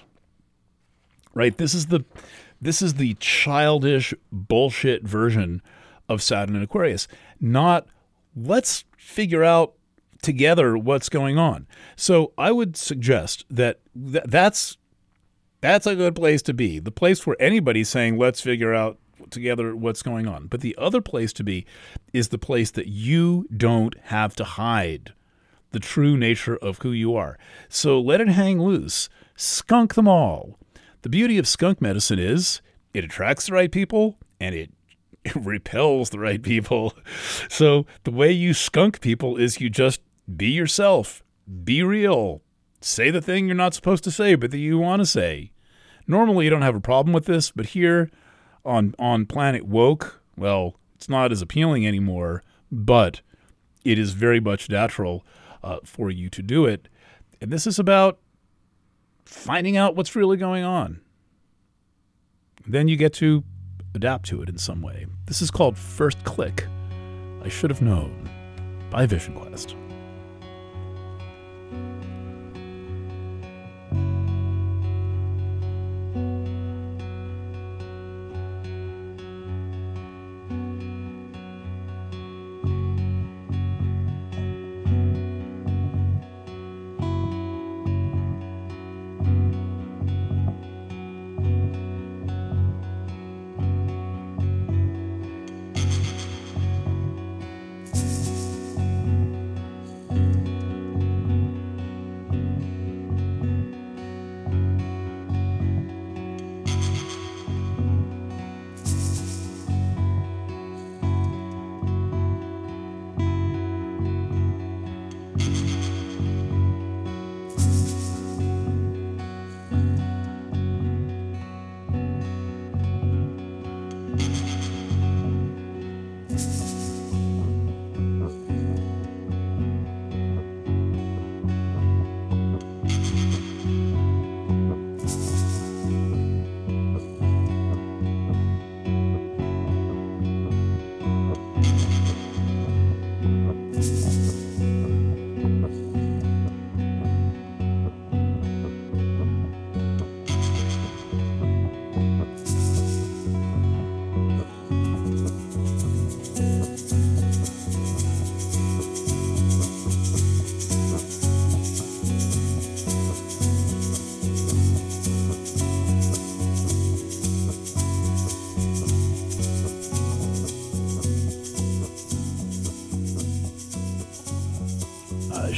right? This is the this is the childish bullshit version of Saturn in Aquarius. Not let's figure out together what's going on. So I would suggest that th- that's that's a good place to be. The place where anybody's saying let's figure out together what's going on. But the other place to be is the place that you don't have to hide the true nature of who you are. So let it hang loose. Skunk them all. The beauty of skunk medicine is it attracts the right people and it, it repels the right people. So the way you skunk people is you just be yourself. Be real. Say the thing you're not supposed to say but that you want to say. Normally you don't have a problem with this, but here On on Planet Woke, well, it's not as appealing anymore, but it is very much natural uh, for you to do it. And this is about finding out what's really going on. Then you get to adapt to it in some way. This is called First Click, I Should Have Known, by Vision Quest.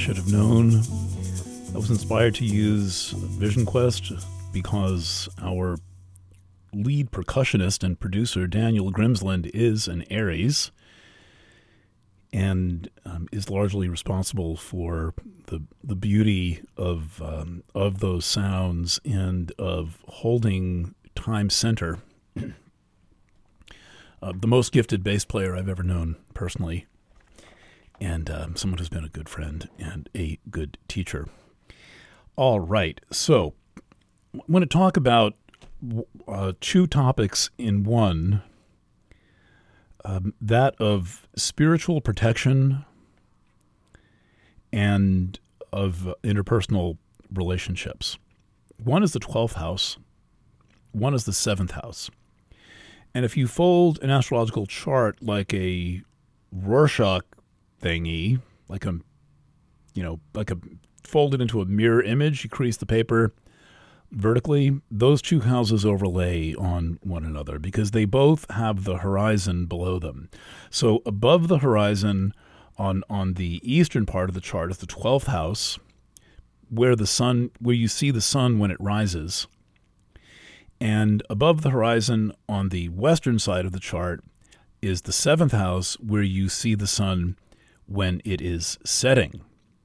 should have known. I was inspired to use Vision Quest because our lead percussionist and producer, Daniel Grimsland, is an Aries and um, is largely responsible for the the beauty of um, of those sounds and of holding time center. uh, the most gifted bass player I've ever known personally, and um, someone who's been a good friend and a good teacher. All right, so I want to talk about uh, two topics in one, um, that of spiritual protection and of interpersonal relationships. One is the twelfth house, one is the seventh house. And if you fold an astrological chart like a Rorschach thingy, like a, you know, like a folded into a mirror image, you crease the paper vertically, those two houses overlay on one another because they both have the horizon below them. So above the horizon on on the eastern part of the chart is the twelfth house, where the sun, where you see the sun when it rises. And above the horizon on the western side of the chart is the seventh house, where you see the sun when it is setting.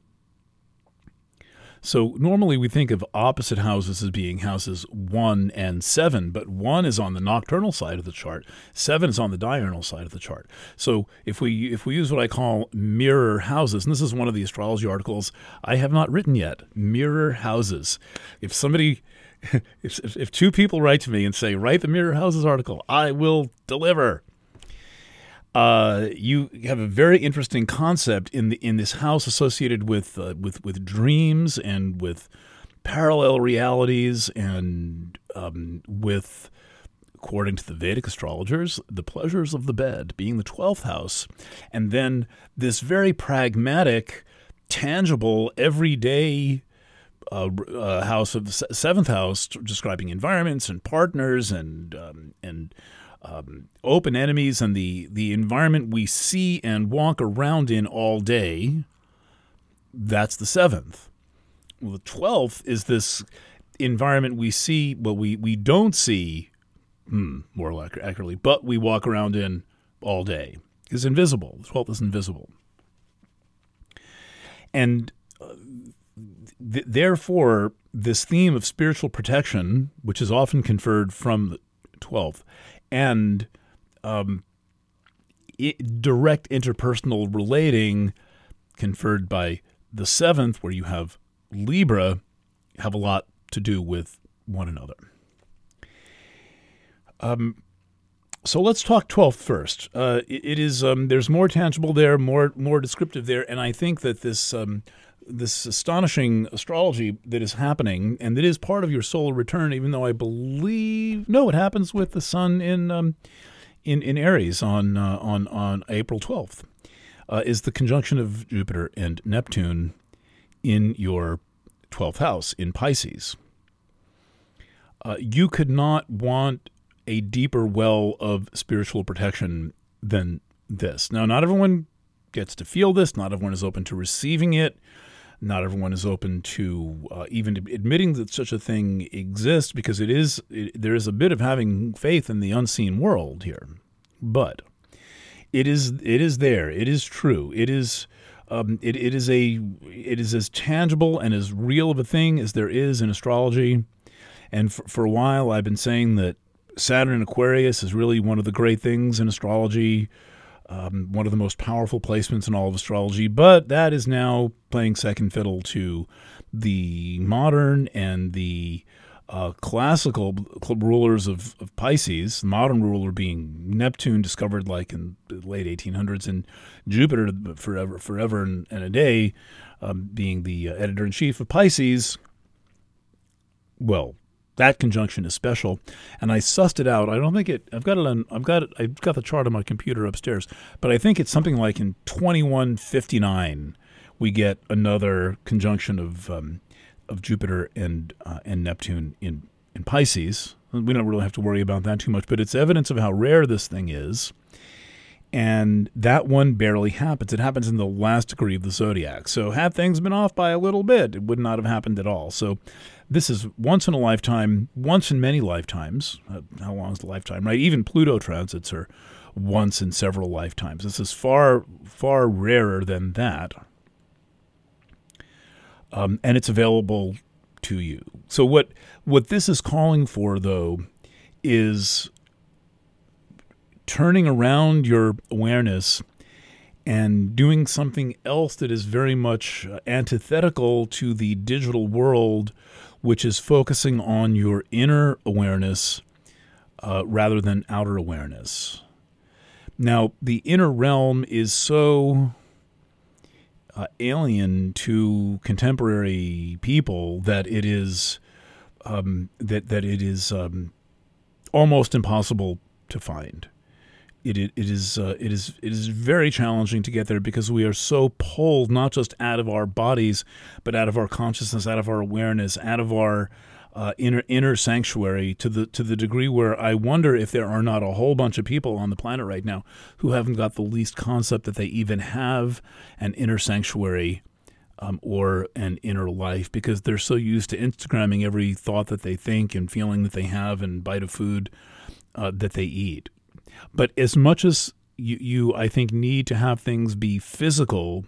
So normally we think of opposite houses as being houses one and seven, but one is on the nocturnal side of the chart, seven is on the diurnal side of the chart. So if we if we use what I call mirror houses, and this is one of the astrology articles I have not written yet, mirror houses. If somebody, if, if two people write to me and say, write the mirror houses article, I will deliver. Uh, you have a very interesting concept in the in this house associated with uh, with with dreams and with parallel realities and um, with, according to the Vedic astrologers, the pleasures of the bed being the twelfth house, and then this very pragmatic, tangible, everyday uh, uh, house of the seventh house, describing environments and partners and um, and Um, open enemies and the, the environment we see and walk around in all day. That's the seventh. Well, the twelfth is this environment we see, well, we, we don't see, hmm, more accurately, but we walk around in all day. It's invisible. The twelfth is invisible. And uh, th- therefore, this theme of spiritual protection, which is often conferred from the twelfth, and um, it, direct interpersonal relating conferred by the seventh, where you have Libra, have a lot to do with one another. Um, so let's talk twelfth first. Uh, it, it is um, there's more tangible there, more more descriptive there, and I think that this um, this astonishing astrology that is happening, and that is part of your solar return, even though I believe no, it happens with the sun in um, in in Aries on uh, on on April twelfth, uh, is the conjunction of Jupiter and Neptune in your twelfth house in Pisces. Uh, you could not want a deeper well of spiritual protection than this. Now, not everyone gets to feel this. Not everyone is open to receiving it. Not everyone is open to uh, even admitting that such a thing exists, because it is it, there is a bit of having faith in the unseen world here. But it is it is there. It is true. It is um, it it is a it is as tangible and as real of a thing as there is in astrology. And for, for a while, I've been saying that Saturn in Aquarius is really one of the great things in astrology. Um, one of the most powerful placements in all of astrology, but that is now playing second fiddle to the modern and the uh, classical rulers of, of Pisces, the modern ruler being Neptune, discovered like in the late eighteen hundreds, and Jupiter forever, forever and, and a day, um, being the uh, editor-in-chief of Pisces. Well, that conjunction is special, and I sussed it out. I don't think it. I've got it on. I've got it. I've got the chart on my computer upstairs, but I think it's something like in twenty-one fifty-nine we get another conjunction of um, of Jupiter and uh, and Neptune in in Pisces. We don't really have to worry about that too much, but it's evidence of how rare this thing is, And that one barely happens. It happens in the last degree of the zodiac. So had things been off by a little bit, it would not have happened at all. So this is once in a lifetime, once in many lifetimes. Uh, how long is the lifetime, right? Even Pluto transits are once in several lifetimes. This is far, far rarer than that. Um, and it's available to you. So what what this is calling for, though, is turning around your awareness and doing something else that is very much antithetical to the digital world, which is focusing on your inner awareness uh, rather than outer awareness. Now, the inner realm is so uh, alien to contemporary people that it is um, that that it is um, almost impossible to find. It it, it is uh, it is it is very challenging to get there because we are so pulled not just out of our bodies, but out of our consciousness, out of our awareness, out of our uh, inner inner sanctuary to the to the degree where I wonder if there are not a whole bunch of people on the planet right now who haven't got the least concept that they even have an inner sanctuary um, or an inner life, because they're so used to Instagramming every thought that they think and feeling that they have and bite of food uh, that they eat. But as much as you, you, I think, need to have things be physical,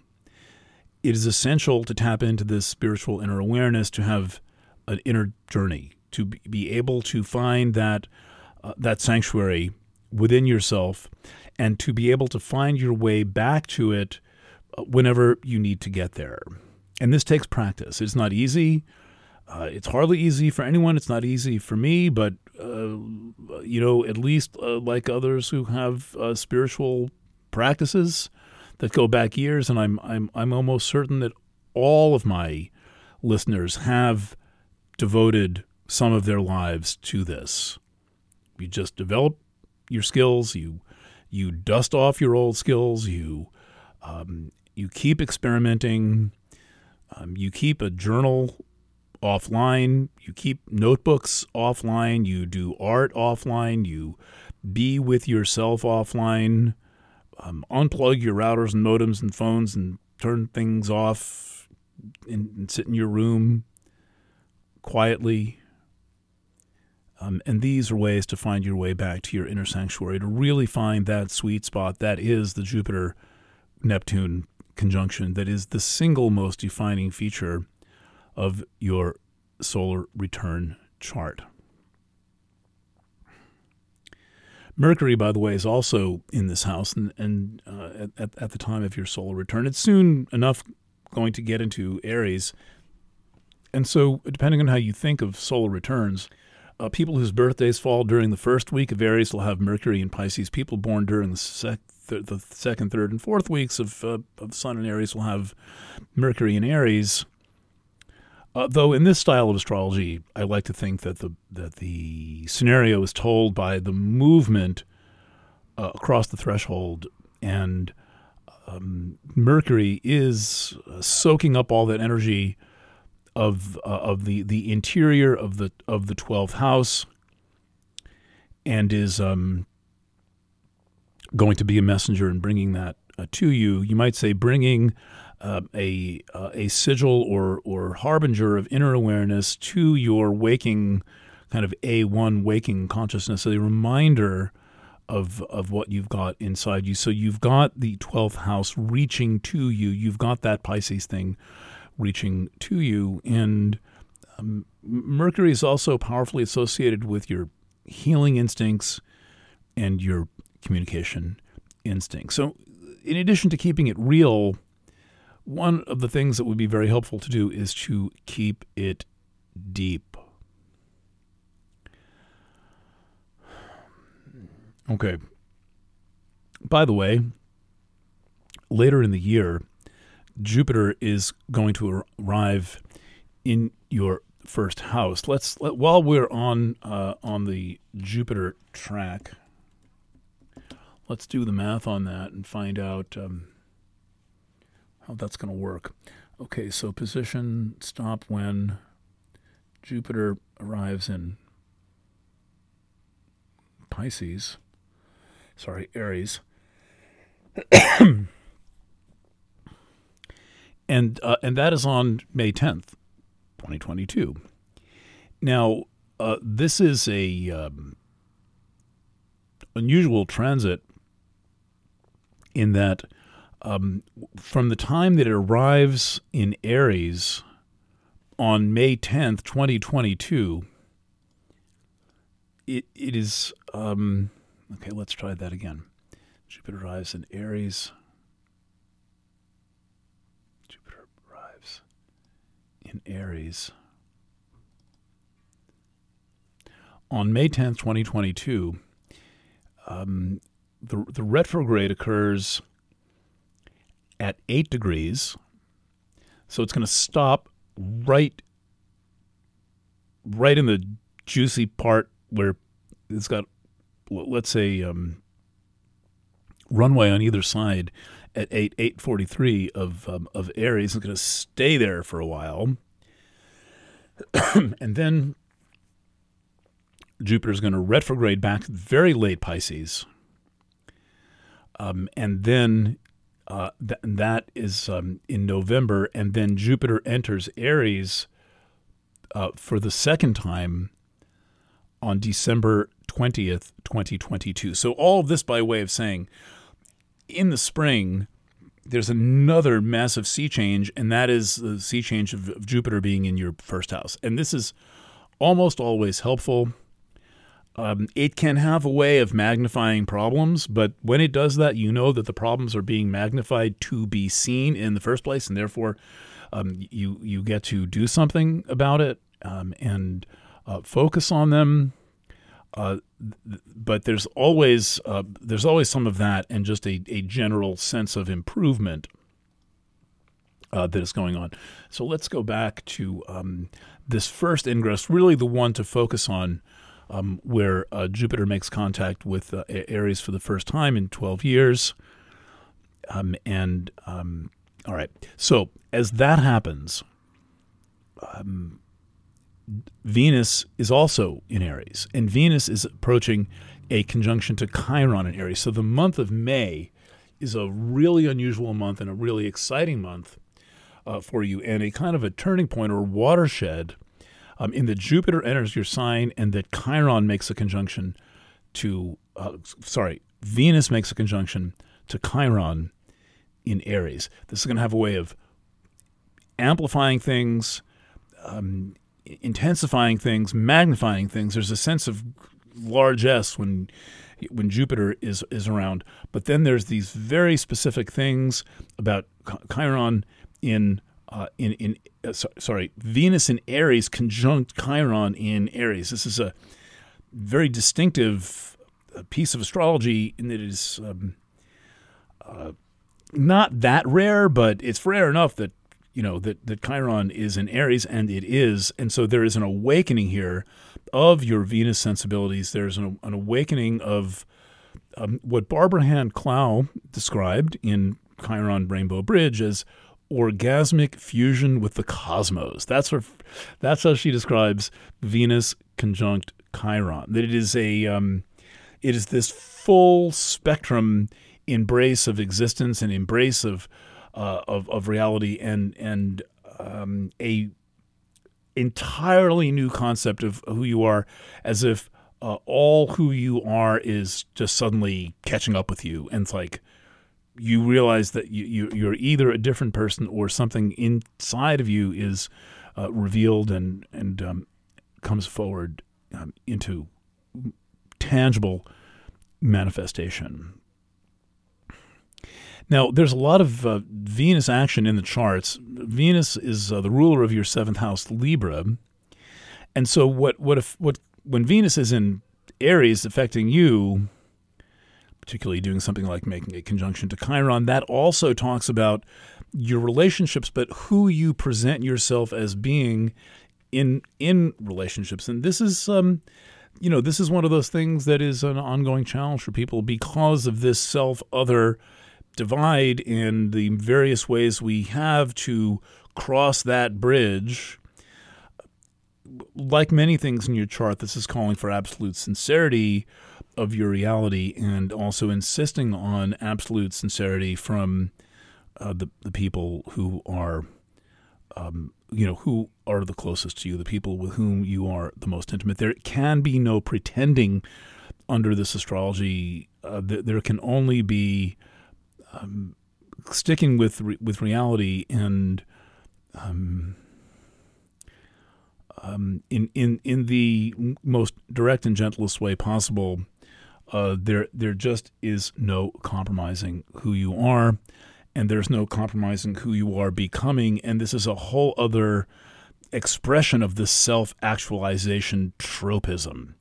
it is essential to tap into this spiritual inner awareness, to have an inner journey, to be able to find that uh, that sanctuary within yourself, and to be able to find your way back to it whenever you need to get there. And this takes practice. It's not easy. Uh, it's hardly easy for anyone. It's not easy for me, but, uh, you know, at least uh, like others who have uh, spiritual practices that go back years, and I'm I'm I'm almost certain that all of my listeners have devoted some of their lives to this. You just develop your skills. You you dust off your old skills. You um, you keep experimenting. Um, you keep a journal offline, you keep notebooks offline, you do art offline, you be with yourself offline, um, unplug your routers and modems and phones and turn things off and, and sit in your room quietly. Um, and these are ways to find your way back to your inner sanctuary, to really find that sweet spot that is the Jupiter-Neptune conjunction, that is the single most defining feature of your solar return chart. Mercury, by the way, is also in this house, and, and uh, at, at the time of your solar return. It's soon enough going to get into Aries. And so, depending on how you think of solar returns, uh, people whose birthdays fall during the first week of Aries will have Mercury in Pisces. People born during the, sec- th- the second, third, and fourth weeks of, uh, of Sun in Aries will have Mercury in Aries. Uh, though in this style of astrology, I like to think that the that the scenario is told by the movement uh, across the threshold, and um, Mercury is uh, soaking up all that energy of uh, of the, the interior of the of the twelfth house, and is um, going to be a messenger and bringing that uh, to you. You might say bringing Uh, a uh, a sigil or or harbinger of inner awareness to your waking, kind of A one waking consciousness, a reminder of of what you've got inside you. So you've got the twelfth house reaching to you. You've got that Pisces thing reaching to you. And um, Mercury is also powerfully associated with your healing instincts and your communication instincts. So in addition to keeping it real, one of the things that would be very helpful to do is to keep it deep. Okay. By the way, later in the year, Jupiter is going to arrive in your first house. Let's let, while we're on uh, on the Jupiter track, let's do the math on that and find out Um, how that's going to work. Okay, so position stop when Jupiter arrives in Pisces, sorry, Aries. and uh, and that is on May tenth, twenty twenty-two. Now, uh, this is a um, unusual transit in that um, from the time that it arrives in Aries on May tenth, twenty twenty-two, it it is um, okay. Let's try that again. Jupiter arrives in Aries. Jupiter arrives in Aries on May tenth, twenty twenty-two. Um, the the retrograde occurs at eight degrees, so it's going to stop right right in the juicy part where it's got, let's say, um, runway on either side at eight eight forty three of um, of Aries. It's going to stay there for a while, and then Jupiter is going to retrograde back very late Pisces, um, and then uh, th- that is um, in November, and then Jupiter enters Aries uh, for the second time on December twentieth, twenty twenty-two. So all of this by way of saying, in the spring, there's another massive sea change, and that is the sea change of, of Jupiter being in your first house. And this is almost always helpful. Um, it can have a way of magnifying problems, but when it does that, you know that the problems are being magnified to be seen in the first place, and therefore um, you you get to do something about it um, and uh, focus on them. Uh, th- but there's always uh, there's always some of that, and just a, a general sense of improvement uh, that is going on. So let's go back to um, this first ingress, really the one to focus on. Um, where uh, Jupiter makes contact with uh, Aries for the first time in twelve years. Um, and, um, all right, so as that happens, um, Venus is also in Aries, and Venus is approaching a conjunction to Chiron in Aries. So the month of May is a really unusual month and a really exciting month uh, for you, and a kind of a turning point or watershed Um, in that Jupiter enters your sign, and that Chiron makes a conjunction to, uh, sorry, Venus makes a conjunction to Chiron in Aries. This is going to have a way of amplifying things, um, intensifying things, magnifying things. There's a sense of largesse when when Jupiter is is around. But then there's these very specific things about Chiron in Uh, in in uh, so, sorry, Venus in Aries conjunct Chiron in Aries. This is a very distinctive uh, piece of astrology in that it is um, uh, not that rare, but it's rare enough that you know that that Chiron is in Aries, and it is, and so there is an awakening here of your Venus sensibilities. There's an, an awakening of um, what Barbara Hand Clow described in Chiron Rainbow Bridge as orgasmic fusion with the cosmos. That's her. That's how she describes Venus conjunct Chiron. That it is a, um, it is this full spectrum embrace of existence and embrace of, uh, of of reality, and and um, a entirely new concept of who you are, as if uh, all who you are is just suddenly catching up with you, and it's like, you realize that you, you, you're either a different person or something inside of you is uh, revealed and and um, comes forward um, into tangible manifestation. Now, there's a lot of uh, Venus action in the charts. Venus is uh, the ruler of your seventh house, Libra, and so what what if what when Venus is in Aries affecting you, particularly doing something like making a conjunction to Chiron, that also talks about your relationships, but who you present yourself as being in in relationships. And this is, um, you know, this is one of those things that is an ongoing challenge for people because of this self-other divide and the various ways we have to cross that bridge. like many things in your chart, this is calling for absolute sincerity of your reality and also insisting on absolute sincerity from uh, the, the people who are, um, you know, who are the closest to you, the people with whom you are the most intimate. There can be no pretending under this astrology. Uh, th- there can only be um, sticking with re- with reality and um, um, in in in the most direct and gentlest way possible. Uh, there there just is no compromising who you are, and there's no compromising who you are becoming. And this is a whole other expression of this self-actualization tropism.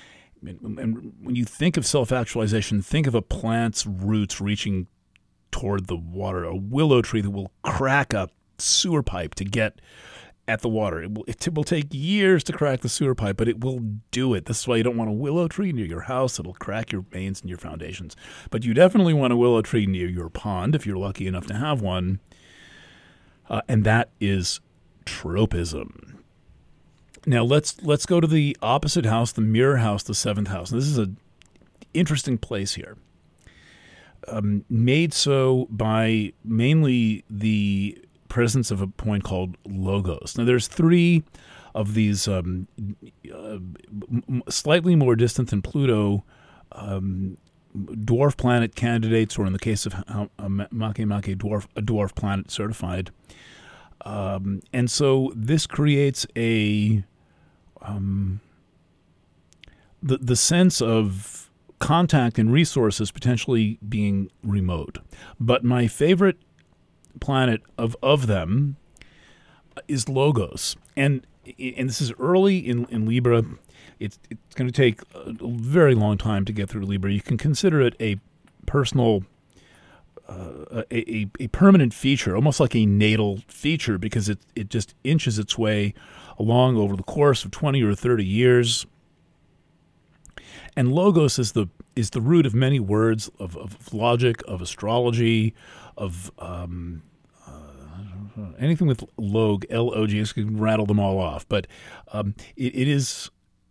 And when you think of self-actualization, think of a plant's roots reaching toward the water, a willow tree that will crack a sewer pipe to get at the water. It will, it will take years to crack the sewer pipe, but it will do it. This is why you don't want a willow tree near your house. It'll crack your mains and your foundations. But you definitely want a willow tree near your pond if you're lucky enough to have one. Uh, and that is tropism. Now let's let's go to the opposite house, the mirror house, the seventh house. This is an interesting place here. Um, made so by mainly the presence of a point called Logos. Now, there's three of these um, uh, slightly more distant than Pluto um, dwarf planet candidates, or in the case of uh, Makemake, dwarf, a dwarf planet certified. Um, and so this creates a um, the the sense of contact and resources potentially being remote. But my favorite planet of, of them is Logos. And and this is early in, in Libra. It's, it's going to take a very long time to get through Libra. You can consider it a personal, uh, a, a, a permanent feature, almost like a natal feature, because it, it just inches its way along over the course of twenty or thirty years. And Logos is the is the root of many words of, of logic, of astrology, of um, uh, anything with log, L O G. I can rattle them all off. But um, it, it is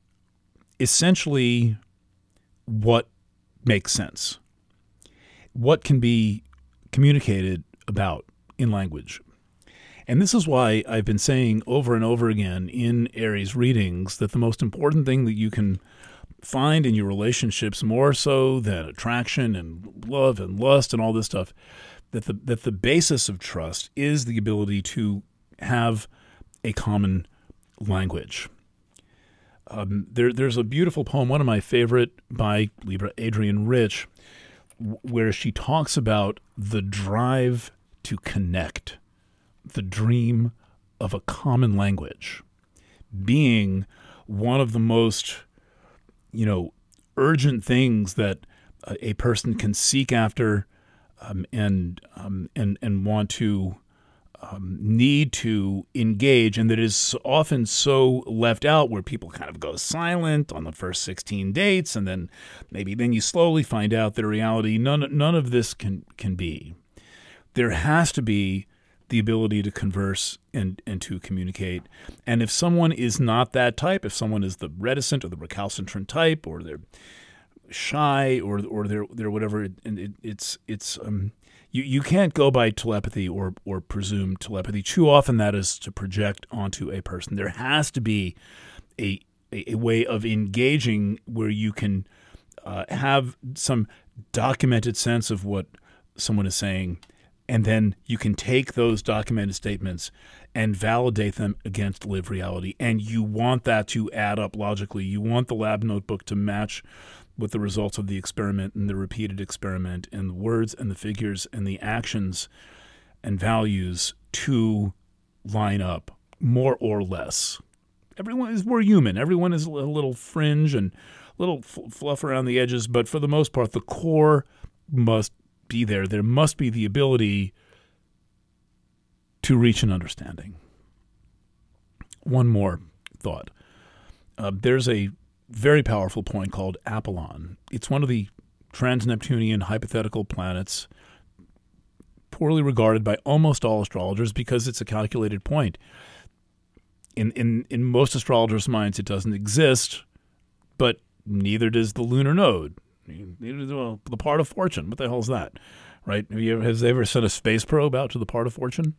essentially what makes sense, what can be communicated about in language. And this is why I've been saying over and over again in Aries readings that the most important thing that you can find in your relationships, more so than attraction and love and lust and all this stuff, that the that the basis of trust is the ability to have a common language. Um, there, there's a beautiful poem, one of my favorite, by Libra Adrienne Rich, w- where she talks about the drive to connect, the dream of a common language, being one of the most you know, urgent things that uh, a person can seek after um, and um, and and want to um, need to engage, and that is often so left out, where people kind of go silent on the first sixteen dates, and then maybe then you slowly find out that in reality none none of this can can be. There has to be the ability to converse and, and to communicate. And if someone is not that type, if someone is the reticent or the recalcitrant type, or they're shy, or or they're they're whatever, and it, it's it's um you, you can't go by telepathy or or presumed telepathy. Too often that is to project onto a person. There has to be a a, a way of engaging where you can uh, have some documented sense of what someone is saying. And then you can take those documented statements and validate them against lived reality. And you want that to add up logically. You want the lab notebook to match with the results of the experiment and the repeated experiment, and the words and the figures and the actions and values to line up more or less. Everyone is, we're human. Everyone is a little fringe and a little fluff around the edges, but for the most part, the core must be there. There must be the ability to reach an understanding. One more thought. Uh, there's a very powerful point called Apollon. It's one of the trans-Neptunian hypothetical planets, poorly regarded by almost all astrologers because it's a calculated point. in, in, in most astrologers' minds, it doesn't exist, but neither does the lunar node. Neither does well, the part of fortune. What the hell is that? Right? Have you ever, has they ever sent a space probe out to the part of fortune?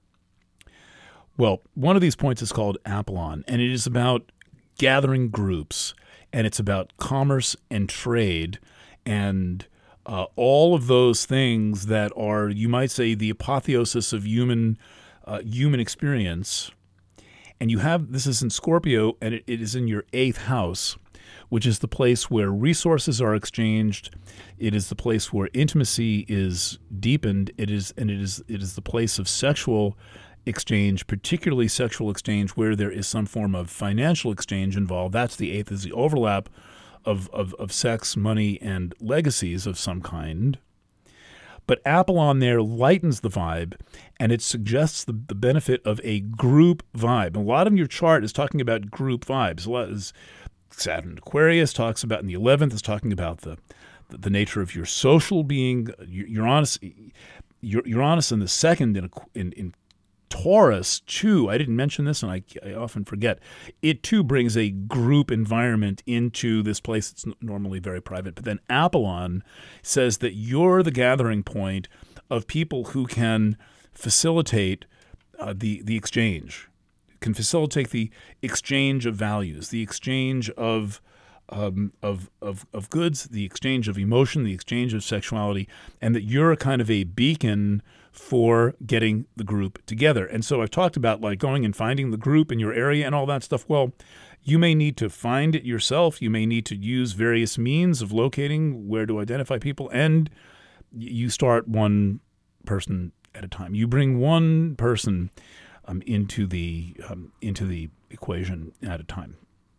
Well, one of these points is called Apollon, and it is about gathering groups, and it's about commerce and trade, and uh, all of those things that are, you might say, the apotheosis of human uh, human experience. And you have, this is in Scorpio, and it, it is in your eighth house, which is the place where resources are exchanged. It is the place where intimacy is deepened. It is, and it is, it is the place of sexual exchange, particularly sexual exchange where there is some form of financial exchange involved. That's the eighth, is the overlap of, of, of sex, money, and legacies of some kind. But Apollon there lightens the vibe, and it suggests the, the benefit of a group vibe. A lot of your chart is talking about group vibes. A lot is Saturn Aquarius talks about in the eleventh is talking about the the, the nature of your social being. Uranus, Uranus in the second in, in, in Taurus, too, I didn't mention this, and I, I often forget, it too brings a group environment into this place that's normally very private. But then Apollon says that you're the gathering point of people who can facilitate uh, the, the exchange, can facilitate the exchange of values, the exchange of Um, of, of of goods, the exchange of emotion, the exchange of sexuality, and that you're a kind of a beacon for getting the group together. And so I've talked about like going and finding the group in your area and all that stuff. Well, you may need to find it yourself. You may need to use various means of locating where to identify people, and you start one person at a time. You bring one person um, into the um, into the equation at a time.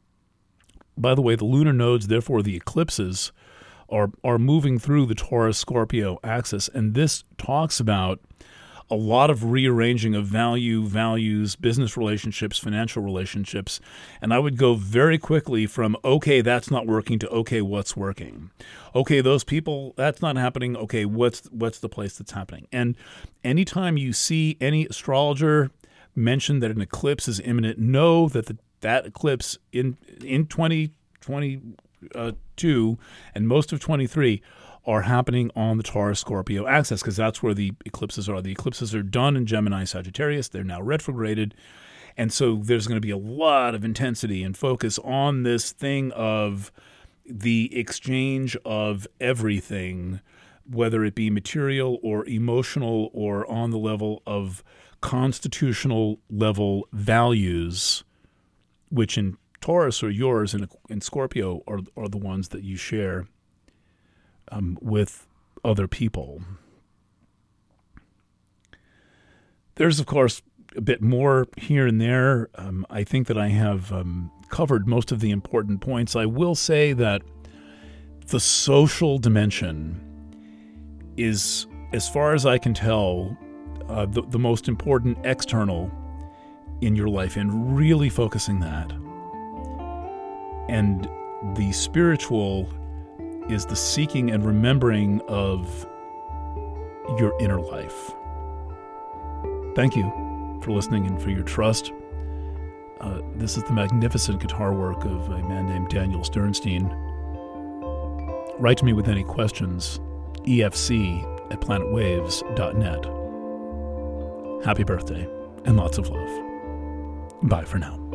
By the way, the lunar nodes, therefore the eclipses, are are moving through the Taurus-Scorpio axis, and this talks about a lot of rearranging of value, values, business relationships, financial relationships, and I would go very quickly from, okay, that's not working, to, okay, what's working? Okay, those people, that's not happening, okay, what's what's the place that's happening? And anytime you see any astrologer mention that an eclipse is imminent, know that the that eclipse in in twenty twenty-two and most of twenty-three are happening on the Taurus-Scorpio axis, because that's where the eclipses are. The eclipses are done in Gemini Sagittarius. They're now retrograded. And so there's going to be a lot of intensity and focus on this thing of the exchange of everything, whether it be material or emotional or on the level of constitutional level values, which in Taurus are yours and in Scorpio are, are the ones that you share um, with other people. There's, of course, a bit more here and there. Um, I think that I have um, covered most of the important points. I will say that the social dimension is, as far as I can tell, uh, the, the most important external in your life, and really focusing that. And the spiritual is the seeking and remembering of your inner life. Thank you for listening and for your trust. Uh, this is the magnificent guitar work of a man named Daniel Sternstein. Write to me with any questions, E F C at planet waves dot net. Happy birthday and lots of love. Bye for now.